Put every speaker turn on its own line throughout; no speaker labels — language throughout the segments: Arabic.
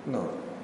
نعم.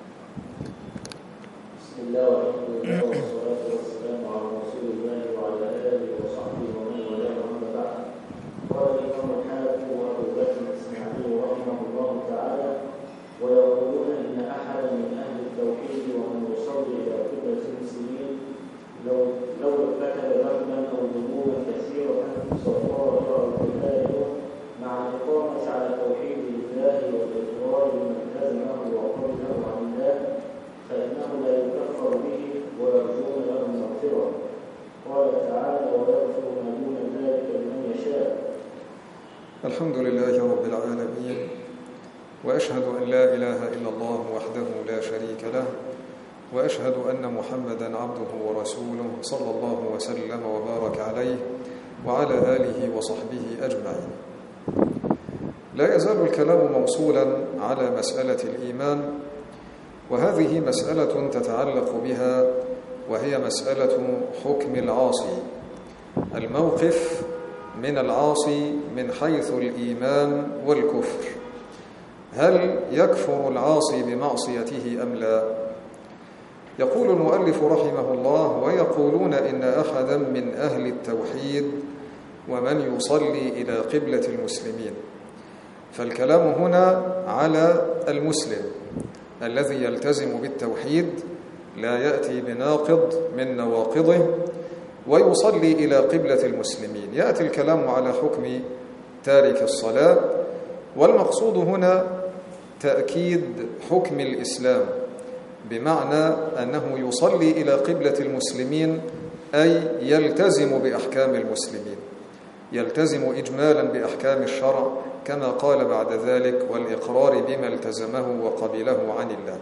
بسم الله والحمد لله والصلاة والسلام على رسول الله وعلى آله وصحبه ومن والاه أما بعد. قال الإمام الحافظ أبو بكر الإسماعيلي رحمه الله تعالى: ويقولون إن أحدا من أهل التوحيد ومن يصلي إلى قبلة المسلمين لو ارتكب ذنبا أو ذنوبا كثيرة صغائر أو كبائر مع الإقامة على توحيد الله والإقرار بما التزمه وقبله عن الله فإنه لا يكفر به ويرجون له المغفرة. قال تعالى: ويغفر ما دون ذلك لمن يشاء.
الحمد لله رب العالمين، وأشهد أن لا إله إلا الله وحده لا شريك له، وأشهد أن محمدا عبده ورسوله صلى الله وسلم وبارك عليه وعلى آله وصحبه أجمعين. لا يزال الكلام موصولا على مسألة الإيمان، وهذه مسألة تتعلق بها، وهي مسألة حكم العاصي، الموقف من العاصي من حيث الإيمان والكفر. هل يكفر العاصي بمعصيته أم لا؟ يقول المؤلف رحمه الله: ويقولون إن أحدا من أهل التوحيد ومن يصلي إلى قبلة المسلمين. فالكلام هنا على المسلم الذي يلتزم بالتوحيد، لا يأتي بناقض من نواقضه، ويصلي إلى قبلة المسلمين. يأتي الكلام على حكم تارك الصلاة، والمقصود هنا تأكيد حكم الإسلام، بمعنى أنه يصلي إلى قبلة المسلمين، أي يلتزم بأحكام المسلمين، يلتزم إجمالا بأحكام الشرع، كما قال بعد ذلك: والإقرار بما التزمه وقبله عن الله.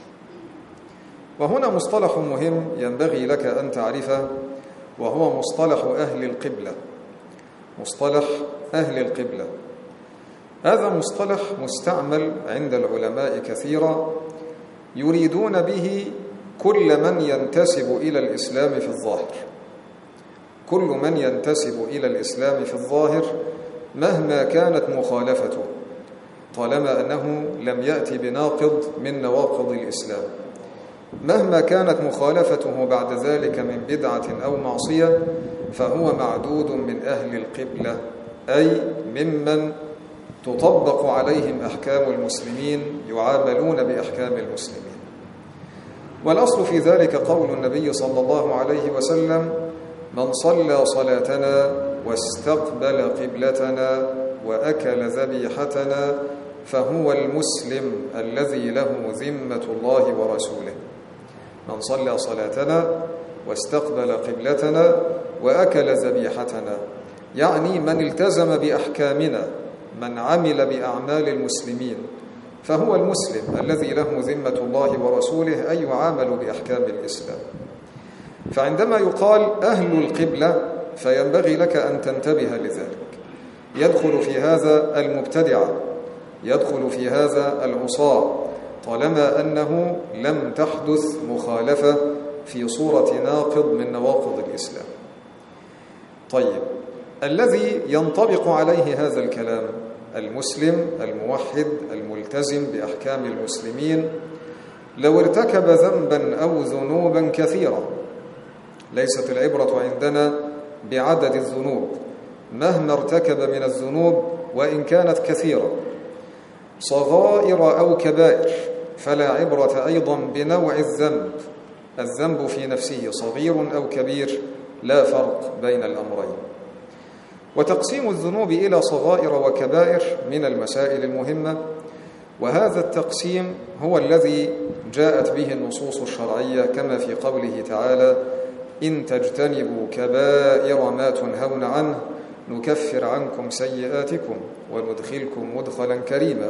وهنا مصطلح مهم ينبغي لك أن تعرفه، وهو مصطلح أهل القبلة. مصطلح أهل القبلة هذا مصطلح مستعمل عند العلماء كثيرا، يريدون به كل من ينتسب إلى الإسلام في الظاهر، كل من ينتسب إلى الإسلام في الظاهر مهما كانت مخالفته، طالما أنه لم يأتي بناقض من نواقض الإسلام، مهما كانت مخالفته بعد ذلك من بدعة أو معصية، فهو معدود من أهل القبلة، أي ممن تطبق عليهم أحكام المسلمين، يعاملون بأحكام المسلمين. والأصل في ذلك قول النبي صلى الله عليه وسلم: من صلى صلاتنا واستقبل قبلتنا وأكل ذبيحتنا فهو المسلم الذي له ذمة الله ورسوله. من صلى صلاتنا واستقبل قبلتنا وأكل ذبيحتنا، يعني من التزم بأحكامنا، من عمل بأعمال المسلمين، فهو المسلم الذي له ذمة الله ورسوله، أي يعامل بأحكام الإسلام. فعندما يقال أهل القبلة فينبغي لك أن تنتبه لذلك. يدخل في هذا المبتدعة، يدخل في هذا العصاة، طالما أنه لم تحدث مخالفة في صورة ناقض من نواقض الإسلام. طيب، الذي ينطبق عليه هذا الكلام المسلم الموحد الملتزم بأحكام المسلمين، لو ارتكب ذنبا أو ذنوبا كثيرة، ليست العبرة عندنا بعدد الذنوب، مهما ارتكب من الذنوب وإن كانت كثيرة، صغائر أو كبائر، فلا عبرة أيضا بنوع الذنب. الذنب في نفسه صغير أو كبير، لا فرق بين الأمرين. وتقسيم الذنوب إلى صغائر وكبائر من المسائل المهمة، وهذا التقسيم هو الذي جاءت به النصوص الشرعية، كما في قوله تعالى: إن تجتنبوا كبائر ما تنهون عنه نكفر عنكم سيئاتكم وندخلكم مدخلا كريما.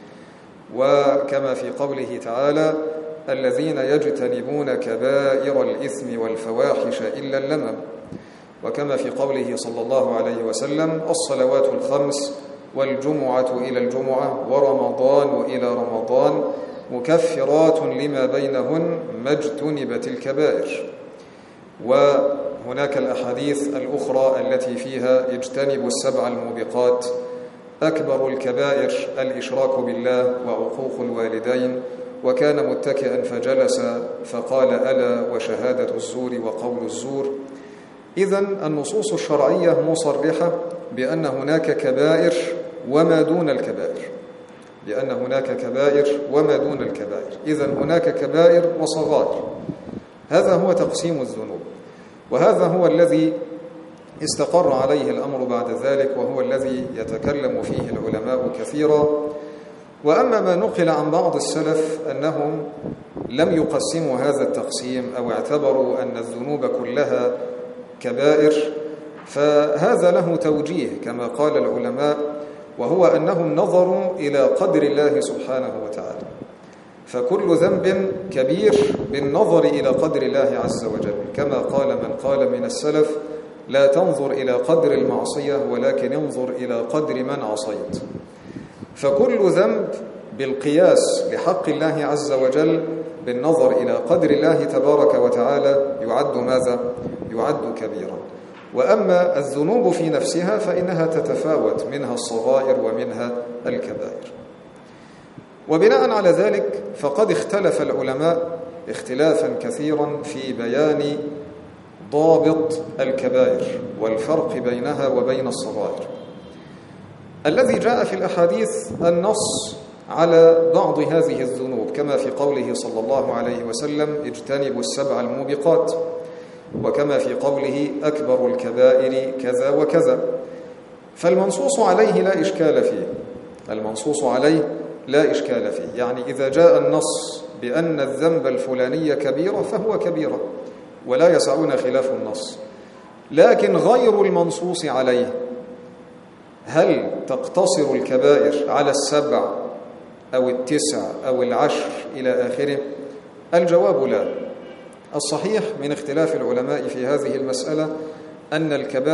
وكما في قوله تعالى: الذين يجتنبون كبائر الإثم والفواحش إلا اللمم. وكما في قوله صلى الله عليه وسلم: الصلوات الخمس والجمعة إلى الجمعة ورمضان إلى رمضان مكفرات لما بينهن ما اجتنبت الكبائر. وهناك الأحاديث الأخرى التي فيها: اجتنبوا السبع الموبقات، أكبر الكبائر الإشراك بالله وعقوق الوالدين وكان متكئا فجلس فقال ألا وشهادة الزور وقول الزور. إذن النصوص الشرعية مصرحة بأن هناك كبائر وما دون الكبائر، بأن هناك كبائر وما دون الكبائر. إذن هناك كبائر وصغائر. هذا هو تقسيم الذنوب، وهذا هو الذي استقر عليه الأمر بعد ذلك، وهو الذي يتكلم فيه العلماء كثيرا. وأما ما نقل عن بعض السلف أنهم لم يقسموا هذا التقسيم أو اعتبروا أن الذنوب كلها كبائر، فهذا له توجيه كما قال العلماء، وهو أنهم نظروا إلى قدر الله سبحانه وتعالى، فكل ذنب كبير بالنظر إلى قدر الله عز وجل، كما قال من قال من السلف: لا تنظر إلى قدر المعصية ولكن انظر إلى قدر من عصيت. فكل ذنب بالقياس لحق الله عز وجل بالنظر إلى قدر الله تبارك وتعالى يعد ماذا؟ يعد كبيرا. وأما الذنوب في نفسها فإنها تتفاوت، منها الصغائر ومنها الكبائر. وبناء على ذلك فقد اختلف العلماء اختلافا كثيرا في بيان ضابط الكبائر والفرق بينها وبين الصغائر. الذي جاء في الأحاديث النص على بعض هذه الذنوب، كما في قوله صلى الله عليه وسلم: اجتنبوا السبع الموبقات، وكما في قوله: أكبر الكبائر كذا وكذا. فالمنصوص عليه لا إشكال فيه، المنصوص عليه لا إشكال فيه. يعني إذا جاء النص بأن الذنب الفلاني كبيرة فهو كبيرة ولا يسعون خلاف النص. لكن غير المنصوص عليه، هل تقتصر الكبائر على 7 أو 9 أو 10 إلى آخره؟ الجواب لا. الصحيح من اختلاف العلماء في هذه المسألة أن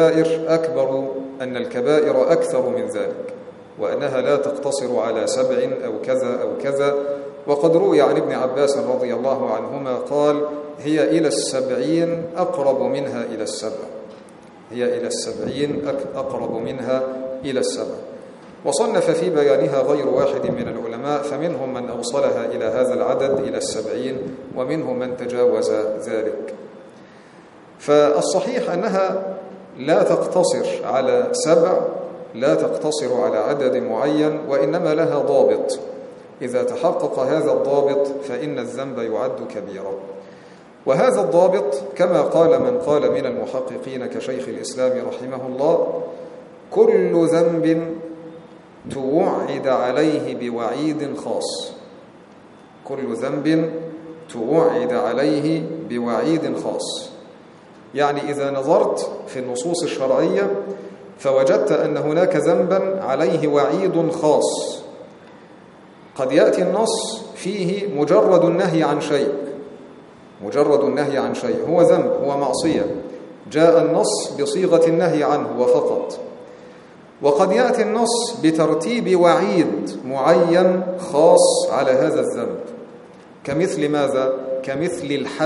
الكبائر أكثر من ذلك، وأنها لا تقتصر على 7 أو كذا أو كذا. وقد روي عن ابن عباس رضي الله عنهما قال: هي إلى 70 أقرب منها إلى 7، هي إلى 70 أقرب منها إلى 7. وصنف في بيانها غير واحد من العلماء، فمنهم من أوصلها إلى هذا العدد إلى 70، ومنهم من تجاوز ذلك. فالصحيح أنها لا تقتصر على 7، لا تقتصر على عدد معين، وإنما لها ضابط. إذا تحقق هذا الضابط فإن الذنب يعد كبيرا. وهذا الضابط كما قال من قال من المحققين كشيخ الإسلام رحمه الله: كل ذنب توعد عليه بوعيد خاص، كل ذنب توعد عليه بوعيد خاص. يعني إذا نظرت في النصوص الشرعية فوجدت أن هناك ذنبا عليه وعيد خاص. قد يأتي النص فيه مجرد النهي عن شيء، مجرد النهي عن شيء هو ذنب، هو معصية، جاء النص بصيغة النهي عنه وفقط. وقد يأتي النص بترتيب وعيد معين خاص على هذا الذنب، كمثل ماذا؟ كمثل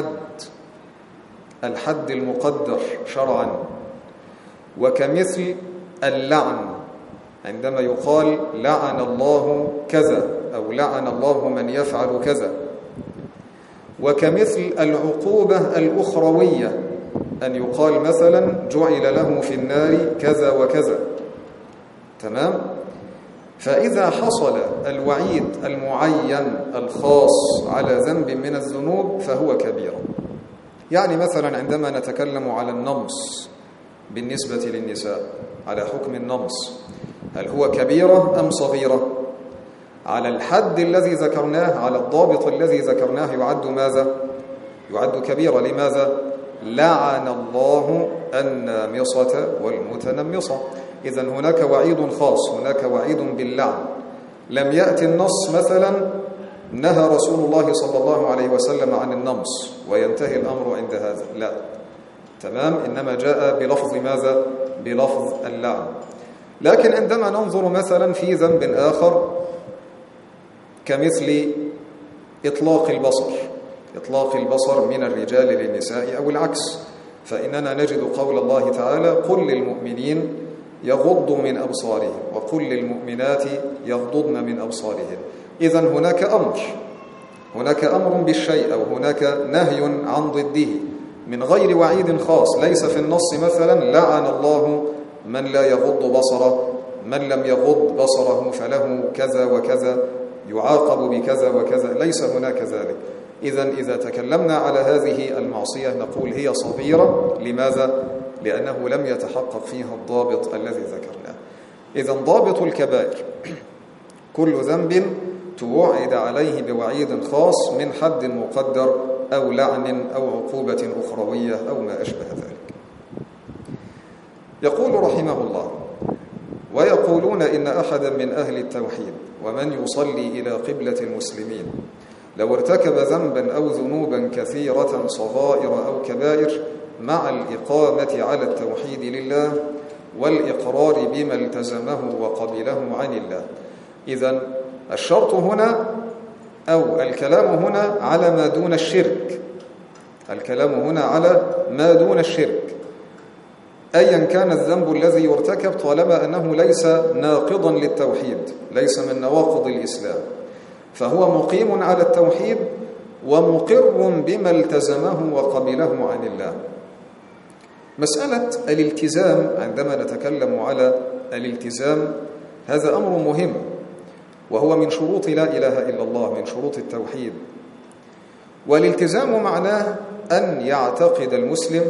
الحد المقدر شرعا، وكمثل اللعن، عندما يقال لعن الله كذا أو لعن الله من يفعل كذا. وكمثل العقوبة الأخروية، أن يقال مثلا جعل له في النار كذا وكذا. تمام؟ فإذا حصل الوعيد المعين الخاص على ذنب من الذنوب فهو كبيرة. يعني مثلا عندما نتكلم على النمص بالنسبة للنساء، على حكم النمص، هل هو كبيرة أم صغيرة؟ على الحد الذي ذكرناه، على الضابط الذي ذكرناه يعد ماذا؟ يعد كبيرة. لماذا؟ لعن الله النامصة والمتنمصة. إذن هناك وعيد خاص، هناك وعيد باللعن. لم يأتي النص مثلا نهى رسول الله صلى الله عليه وسلم عن النمص وينتهي الأمر عند هذا، لا. تمام؟ إنما جاء بلفظ ماذا؟ بلفظ اللعن. لكن عندما ننظر مثلا في ذنب آخر كمثل إطلاق البصر من الرجال للنساء أو العكس، فإننا نجد قول الله تعالى: قل للمؤمنين يغضوا من أبصارهم وقل للمؤمنات يغضضن من أبصارهن. إذن هناك أمر هناك أمر بالشيء أو هناك نهي عن ضده من غير وعيد خاص، ليس في النص مثلا لعن الله من لا يغض بصره، من لم يغض بصره فله كذا وكذا يعاقب بكذا وكذا، ليس هناك ذلك. إذا تكلمنا على هذه المعصية نقول هي صغيرة. لماذا؟ لأنه لم يتحقق فيها الضابط الذي ذكرناه. إذا ضابط الكبائر كل ذنب توعد عليه بوعيد خاص من حد مقدر أو لعن أو عقوبة أخروية أو ما أشبه ذلك. يقول رحمه الله: ويقولون إن أحدا من أهل التوحيد ومن يصلي إلى قبلة المسلمين لو ارتكب ذنبا أو ذنوبا كثيرة صغائر أو كبائر مع الإقامة على التوحيد لله والإقرار بما التزمه وقبله عن الله. إذن الشرط هنا أو الكلام هنا على ما دون الشرك، الكلام هنا على ما دون الشرك، أيا كان الذنب الذي يرتكب طالما أنه ليس ناقضا للتوحيد، ليس من نواقض الإسلام، فهو مقيم على التوحيد ومقر بما التزمه وقبله عن الله. مسألة الالتزام، عندما نتكلم على الالتزام هذا أمر مهم، وهو من شروط لا إله إلا الله، من شروط التوحيد. والالتزام معناه أن يعتقد المسلم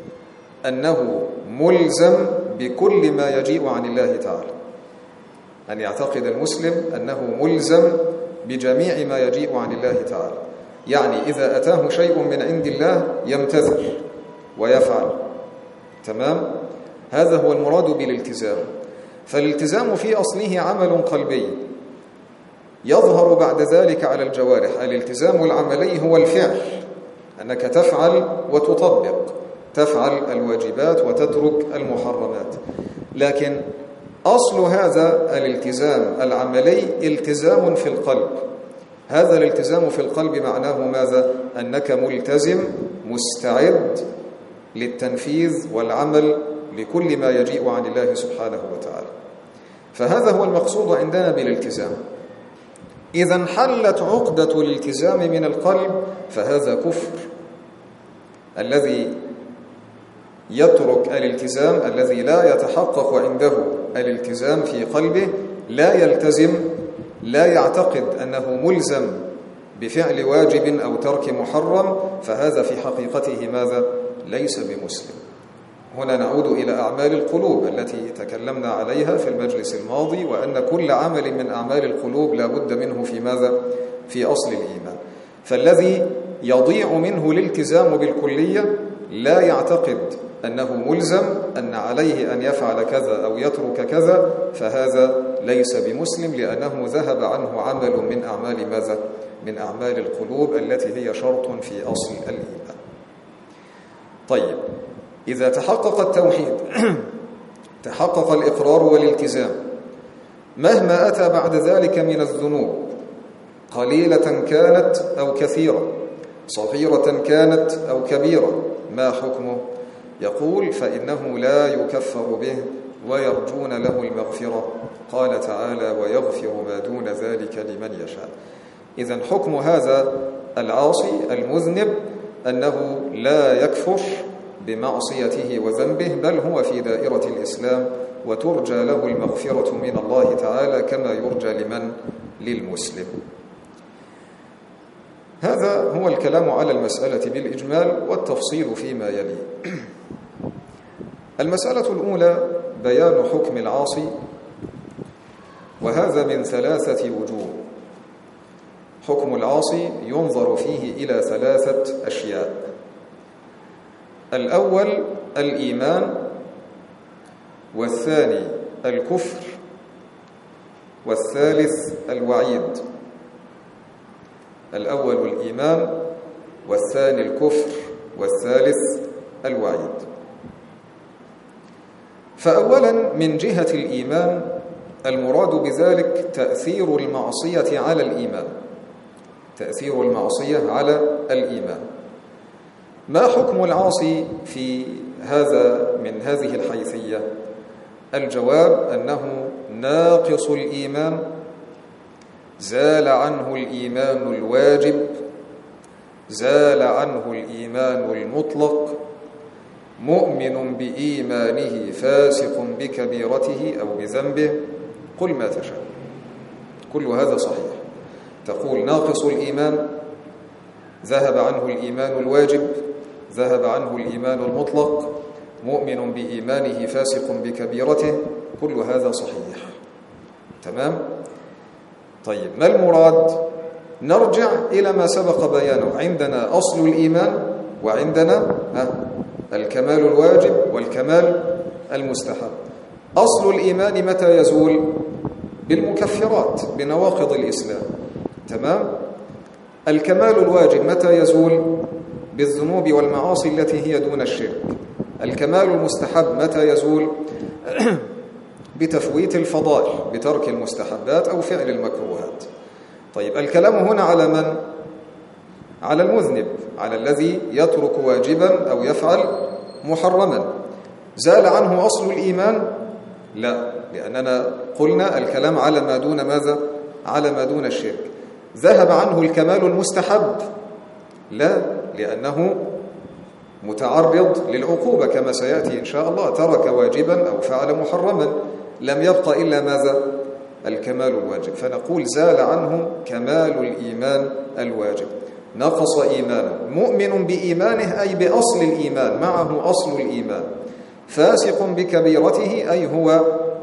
أنه ملزم بكل ما يجيء عن الله تعالى، أن يعتقد المسلم أنه ملزم بجميع ما يجيء عن الله تعالى، يعني إذا أتاه شيء من عند الله يمتثل ويفعل. تمام؟ هذا هو المراد بالالتزام. فالالتزام في أصله عمل قلبي يظهر بعد ذلك على الجوارح. الالتزام العملي هو الفعل، أنك تفعل وتطبق، تفعل الواجبات وتترك المحرمات. لكن أصل هذا الالتزام العملي التزام في القلب. هذا الالتزام في القلب معناه ماذا؟ أنك ملتزم مستعد للتنفيذ والعمل لكل ما يجيء عن الله سبحانه وتعالى. فهذا هو المقصود عندنا بالالتزام. إذا انحلت عقدة الالتزام من القلب فهذا كفر. الذي يترك الالتزام، الذي لا يتحقق عنده الالتزام في قلبه، لا يلتزم، لا يعتقد أنه ملزم بفعل واجب أو ترك محرم، فهذا في حقيقته ماذا؟ ليس بمسلم. هنا نعود إلى أعمال القلوب التي تكلمنا عليها في المجلس الماضي، وأن كل عمل من أعمال القلوب لا بد منه في ماذا؟ في أصل الإيمان. فالذي يضيع منه الالتزام بالكلية لا يعتقد أنه ملزم، أن عليه أن يفعل كذا أو يترك كذا، فهذا ليس بمسلم، لأنه ذهب عنه عمل من أعمال ماذا؟ من أعمال القلوب التي هي شرط في أصل الإيمان. طيب، إذا تحقق التوحيد تحقق الإقرار والالتزام، مهما أتى بعد ذلك من الذنوب قليلة كانت أو كثيرة، صغيرة كانت أو كبيرة، ما حكمه؟ يقول: فإنه لا يكفر به ويرجون له المغفرة. قال تعالى: ويغفر ما دون ذلك لمن يشاء. إذن حكم هذا العاصي المذنب أنه لا يكفر بمعصيته وذنبه، بل هو في دائرة الإسلام وترجى له المغفرة من الله تعالى كما يرجى لمن؟ للمسلم. هذا هو الكلام على المسألة بالإجمال، والتفصيل فيما يلي. المسألة الأولى بيان حكم العاصي، وهذا من 3 وجوه. حكم العاصي ينظر فيه إلى 3 أشياء. الأول الإيمان، والثاني الكفر، والثالث الوعيد. الأول الإيمان، والثاني الكفر، والثالث الوعيد. فأولا من جهة الإيمان المراد بذلك تأثير المعصية على الإيمان، تأثير المعصية على الإيمان. ما حكم العاصي في هذا من هذه الحيثية؟ الجواب أنه ناقص الإيمان زال عنه الإيمان الواجب، زال عنه الإيمان المطلق، مؤمن بإيمانه فاسق بكبيرته أو بذنبه، قل ما تشاء. كل هذا صحيح. تقول ناقص الإيمان ذهب عنه الإيمان الواجب، ذهب عنه الإيمان المطلق، مؤمن بإيمانه فاسق بكبيرته، كل هذا صحيح. تمام؟ طيب ما المراد؟ نرجع إلى ما سبق بيانه. عندنا أصل الإيمان، وعندنا الكمال الواجب والكمال المستحب. أصل الإيمان متى يزول؟ بالمكفرات، بنواقض الإسلام. تمام؟ الكمال الواجب متى يزول؟ بالذنوب والمعاصي التي هي دون الشرك. الكمال المستحب متى يزول؟ بتفويت الفضائل، بترك المستحبات أو فعل المكروهات. طيب الكلام هنا على من؟ على المذنب، على الذي يترك واجبا أو يفعل محرما. زال عنه أصل الإيمان؟ لا، لأننا قلنا الكلام على ما دون ماذا؟ على ما دون الشرك. ذهب عنه الكمال المستحب؟ لا، لأنه متعرض للعقوبة كما سيأتي إن شاء الله، ترك واجبا أو فعل محرما، لم يبقى إلا ماذا؟ الكمال الواجب. فنقول زال عنه كمال الإيمان الواجب، نقص إيمانه، مؤمن بإيمانه أي بأصل الإيمان، معه أصل الإيمان، فاسق بكبيرته أي هو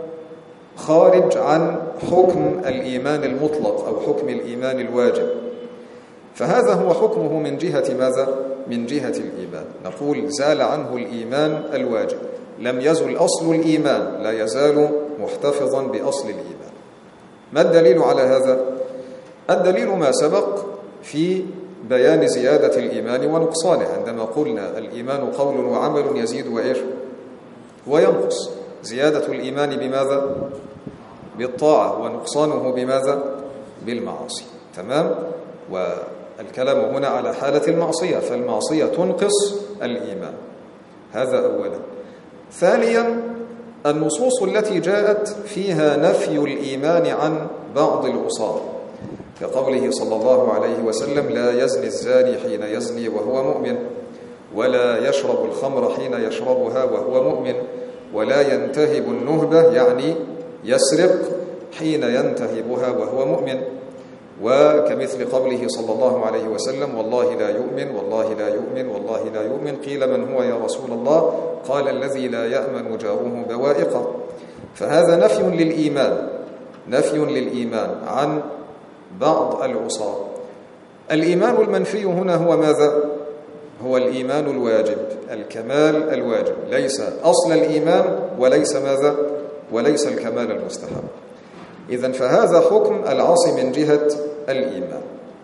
خارج عن حكم الإيمان المطلق أو حكم الإيمان الواجب. فهذا هو حكمه من جهة ماذا؟ من جهة الإيمان. نقول زال عنه الإيمان الواجب، لم يزل أصل الإيمان، لا يزال محتفظا بأصل الإيمان. ما الدليل على هذا؟ الدليل ما سبق في بيان زيادة الإيمان ونقصانه، عندما قلنا الإيمان قول وعمل يزيد وإيش؟ وينقص. زيادة الإيمان بماذا؟ بالطاعة، ونقصانه بماذا؟ بالمعاصي. تمام؟ والكلام هنا على حالة المعصية، فالمعصية تنقص الإيمان، هذا أولا. ثانيا النصوص التي جاءت فيها نفي الإيمان عن بعض العصاة، كقوله صلى الله عليه وسلم لا يزني الزاني حين يزني وهو مؤمن، ولا يشرب الخمر حين يشربها وهو مؤمن، ولا ينتهب النهبة يعني يسرق حين ينتهبها وهو مؤمن. وكمثل قوله صلى الله عليه وسلم والله لا يؤمن والله لا يؤمن والله لا يؤمن، قيل من هو يا رسول الله؟ قال الذي لا يأمن جاره بوائقه. فهذا نفي للإيمان، نفي للإيمان عن بعض العصاة. الإيمان المنفي هنا هو ماذا؟ هو الإيمان الواجب، الكمال الواجب، ليس أصل الإيمان وليس ماذا؟ وليس الكمال المستحب. إذن فهذا حكم العاصي من جهة الإيمان.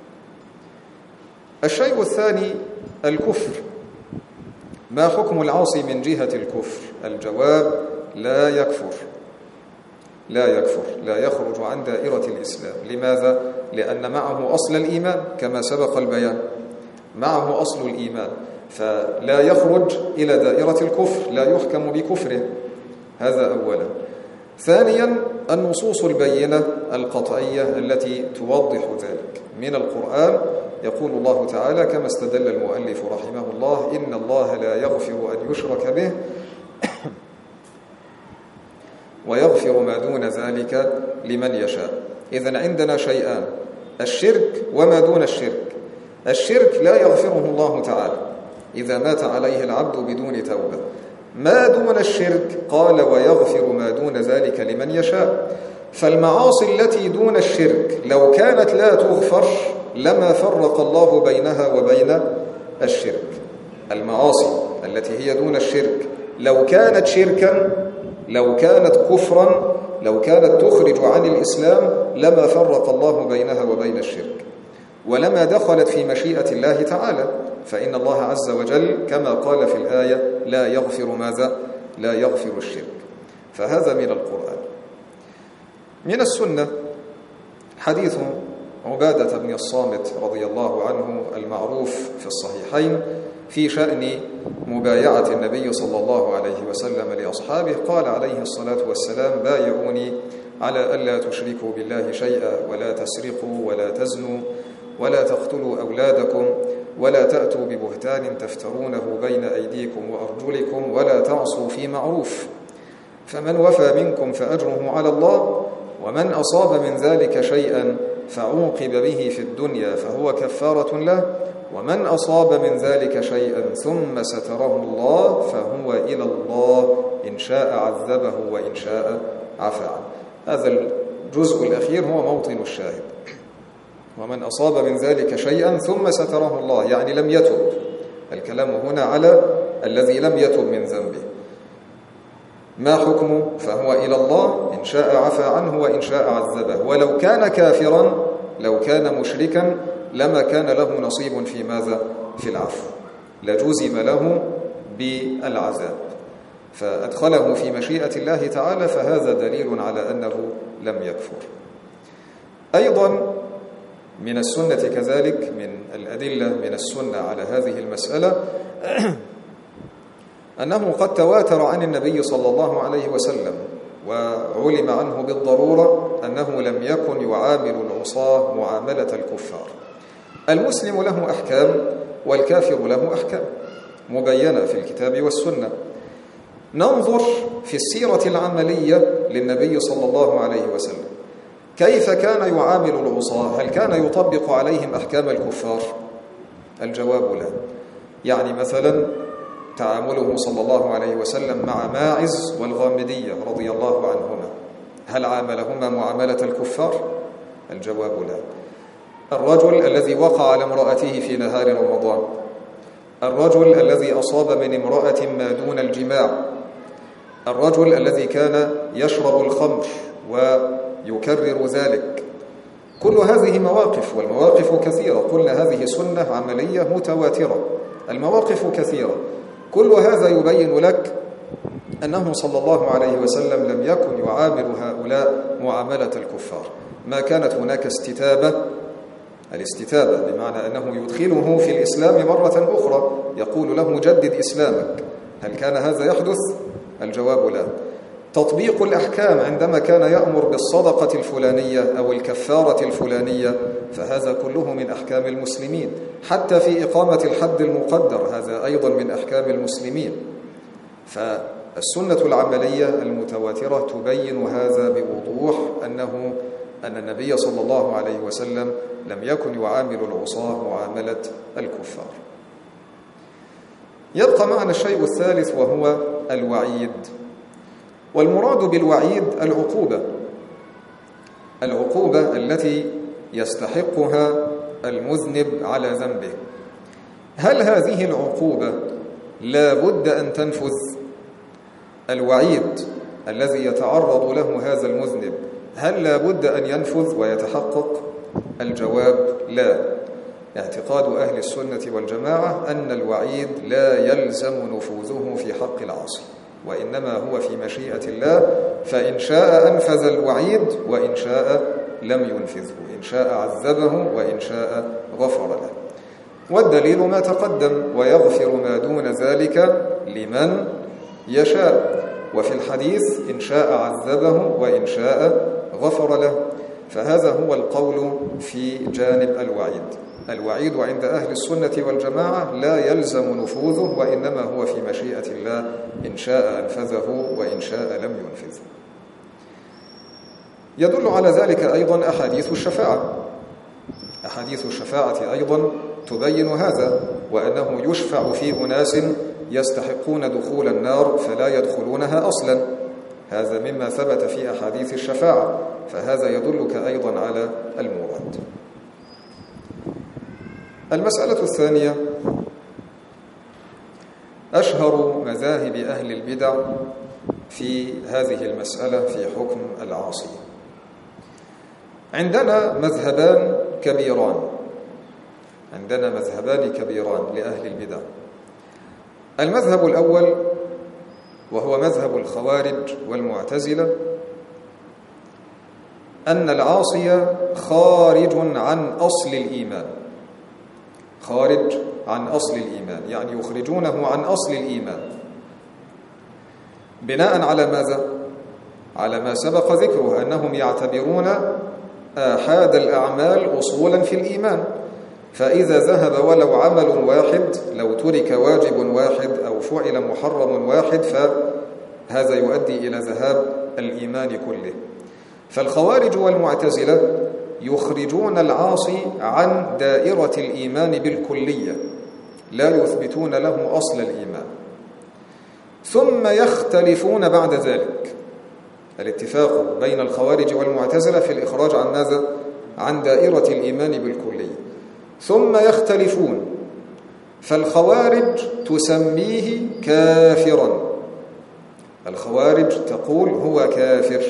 الشيء الثاني الكفر. ما حكم العاصي من جهة الكفر؟ الجواب لا يكفر، لا يكفر، لا يخرج عن دائرة الإسلام. لماذا؟ لأن معه أصل الإيمان كما سبق البيان، معه أصل الإيمان، فلا يخرج إلى دائرة الكفر، لا يحكم بكفره، هذا أولا. ثانيا النصوص البينة القطعية التي توضح ذلك من القرآن. يقول الله تعالى كما استدل المؤلف رحمه الله إن الله لا يغفر أن يشرك به ويغفر ما دون ذلك لمن يشاء. إذن عندنا شيئان، الشرك وما دون الشرك. الشرك لا يغفره الله تعالى إذا مات عليه العبد بدون توبة. ما دون الشرك قال ويغفر ما دون ذلك لمن يشاء. فالمعاصي التي دون الشرك لو كانت لا تغفر لما فرق الله بينها وبين الشرك. المعاصي التي هي دون الشرك لو كانت شركا، لو كانت كفرا، لو كانت تخرج عن الإسلام لما فرق الله بينها وبين الشرك، ولما دخلت في مشيئة الله تعالى. فإن الله عز وجل كما قال في الآية لا يغفر ماذا؟ لا يغفر الشرك. فهذا من القرآن. من السنة حديث عبادة بن الصامت رضي الله عنه المعروف في الصحيحين في شأن مبايعة النبي صلى الله عليه وسلم لأصحابه. قال عليه الصلاة والسلام بايعوني على ألا تشركوا بالله شيئا ولا تسرقوا ولا تزنوا ولا تقتلوا أولادكم ولا تأتوا ببهتان تفترونه بين أيديكم وأرجلكم ولا تعصوا في معروف فمن وفى منكم فأجره على الله ومن أصاب من ذلك شيئا فعوقب به في الدنيا فهو كفارة له ومن أصاب من ذلك شيئا ثم ستره الله فهو إلى الله إن شاء عذبه وإن شاء عفى عنه. هذا الجزء الأخير هو موطن الشاهد. ومن أصاب من ذلك شيئا ثم ستره الله يعني لم يتب. الكلام هنا على الذي لم يتب من ذنبه. ما حكمه؟ فهو إلى الله إن شاء عفى عنه وإن شاء عذبه. ولو كان كافرا لو كان مشركا لما كان له نصيب في ماذا؟ في العفو، لجزم له بالعذاب، فأدخله في مشيئة الله تعالى، فهذا دليل على أنه لم يكفر. أيضا من السنة كذلك، من الأدلة من السنة على هذه المسألة أنه قد تواتر عن النبي صلى الله عليه وسلم وعلم عنه بالضرورة أنه لم يكن يعامل العصاة معاملة الكفار. المسلم له أحكام والكافر له أحكام مبينة في الكتاب والسنة. ننظر في السيرة العملية للنبي صلى الله عليه وسلم كيف كان يعامل العصاة. هل كان يطبق عليهم أحكام الكفار؟ الجواب لا. يعني مثلا تعامله صلى الله عليه وسلم مع ماعز والغامدية رضي الله عنهما، هل عاملهما معاملة الكفار؟ الجواب لا. الرجل الذي وقع على امرأته في نهار رمضان، الرجل الذي أصاب من امرأة ما دون الجماع، الرجل الذي كان يشرب الخمر ويكرر ذلك، كل هذه مواقف، والمواقف كثيرة. قلنا هذه سنة عملية متواترة، المواقف كثيرة. كل هذا يبين لك أنه صلى الله عليه وسلم لم يكن يعامل هؤلاء معاملة الكفار. ما كانت هناك استتابة، الاستتابة بمعنى أنه يدخله في الإسلام مرة أخرى، يقول له جدد إسلامك. هل كان هذا يحدث؟ الجواب لا. تطبيق الأحكام عندما كان يأمر بالصدقة الفلانية أو الكفارة الفلانية، فهذا كله من أحكام المسلمين. حتى في إقامة الحد المقدر هذا أيضا من أحكام المسلمين. فالسنة العملية المتواترة تبين هذا بوضوح، أن النبي صلى الله عليه وسلم لم يكن يعامل العصاة معاملة الكفار. يبقى معنا الشيء الثالث وهو الوعيد. والمراد بالوعيد العقوبة التي يستحقها المذنب على ذنبه. هل هذه العقوبة لا بد أن تنفذ؟ الوعيد الذي يتعرض له هذا المذنب هل لا بد أن ينفذ ويتحقق؟ الجواب لا. اعتقاد أهل السنة والجماعة أن الوعيد لا يلزم نفوذه في حق العاصي، وإنما هو في مشيئة الله، فإن شاء أنفذ الوعيد وإن شاء لم ينفذه، إن شاء عذبه وإن شاء غفر له. والدليل ما تقدم: ويغفر ما دون ذلك لمن يشاء. وفي الحديث: إن شاء عذبه وإن شاء غفر له. فهذا هو القول في جانب الوعيد. الوعيد عند أهل السنة والجماعة لا يلزم نفوذه، وإنما هو في مشيئة الله، إن شاء أنفذه وإن شاء لم ينفذه. يدل على ذلك أيضا أحاديث الشفاعة. أحاديث الشفاعة أيضا تبين هذا، وأنه يشفع في أناس يستحقون دخول النار فلا يدخلونها أصلا. هذا مما ثبت في أحاديث الشفاعة، فهذا يدلك أيضا على المراد. المسألة الثانية: أشهر مذاهب أهل البدع في هذه المسألة في حكم العاصي. عندنا مذهبان كبيران لأهل البدع. المذهب الأول وهو مذهب الخوارج والمعتزلة، أن العاصي خارج عن أصل الإيمان، يعني يخرجونه عن أصل الإيمان. بناء على ماذا؟ على ما سبق ذكره أنهم يعتبرون آحاد الأعمال أصولا في الإيمان، فإذا ذهب ولو عمل واحد، لو ترك واجب واحد أو فعل محرم واحد، فهذا يؤدي إلى ذهاب الإيمان كله. فالخوارج والمعتزلة يخرجون العاصي عن دائرة الإيمان بالكلية، لا يثبتون له أصل الإيمان، ثم يختلفون بعد ذلك. الاتفاق بين الخوارج والمعتزلة في الإخراج عن ماذا؟ عن دائرة الإيمان بالكلية. ثم يختلفون، فالخوارج تسميه كافرا، الخوارج تقول هو كافر،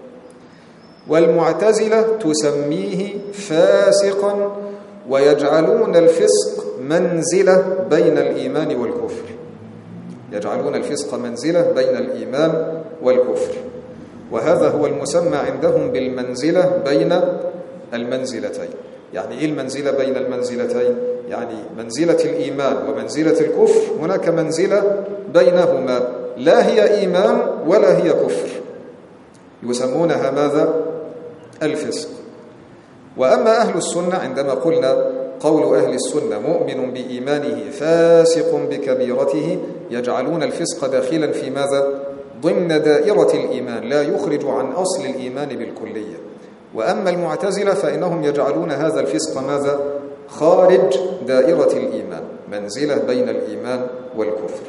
والمعتزلة تسميه فاسقا، ويجعلون الفسق منزلة بين الإيمان والكفر، يجعلون الفسق منزلة بين الإيمان والكفر. وهذا هو المسمى عندهم بالمنزلة بين المنزلتين. يعني إيه المنزلة بين المنزلتين؟ يعني منزلة الإيمان ومنزلة الكفر هناك منزلة بينهما، لا هي إيمان ولا هي كفر، يسمونها ماذا؟ الفسق. وأما أهل السنة عندما قلنا قول أهل السنة مؤمن بإيمانه فاسق بكبيرته، يجعلون الفسق داخلا في ماذا؟ ضمن دائرة الإيمان، لا يخرج عن أصل الإيمان بالكلية. وأما المعتزلة فإنهم يجعلون هذا الفسق ماذا؟ خارج دائرة الإيمان، منزلة بين الإيمان والكفر.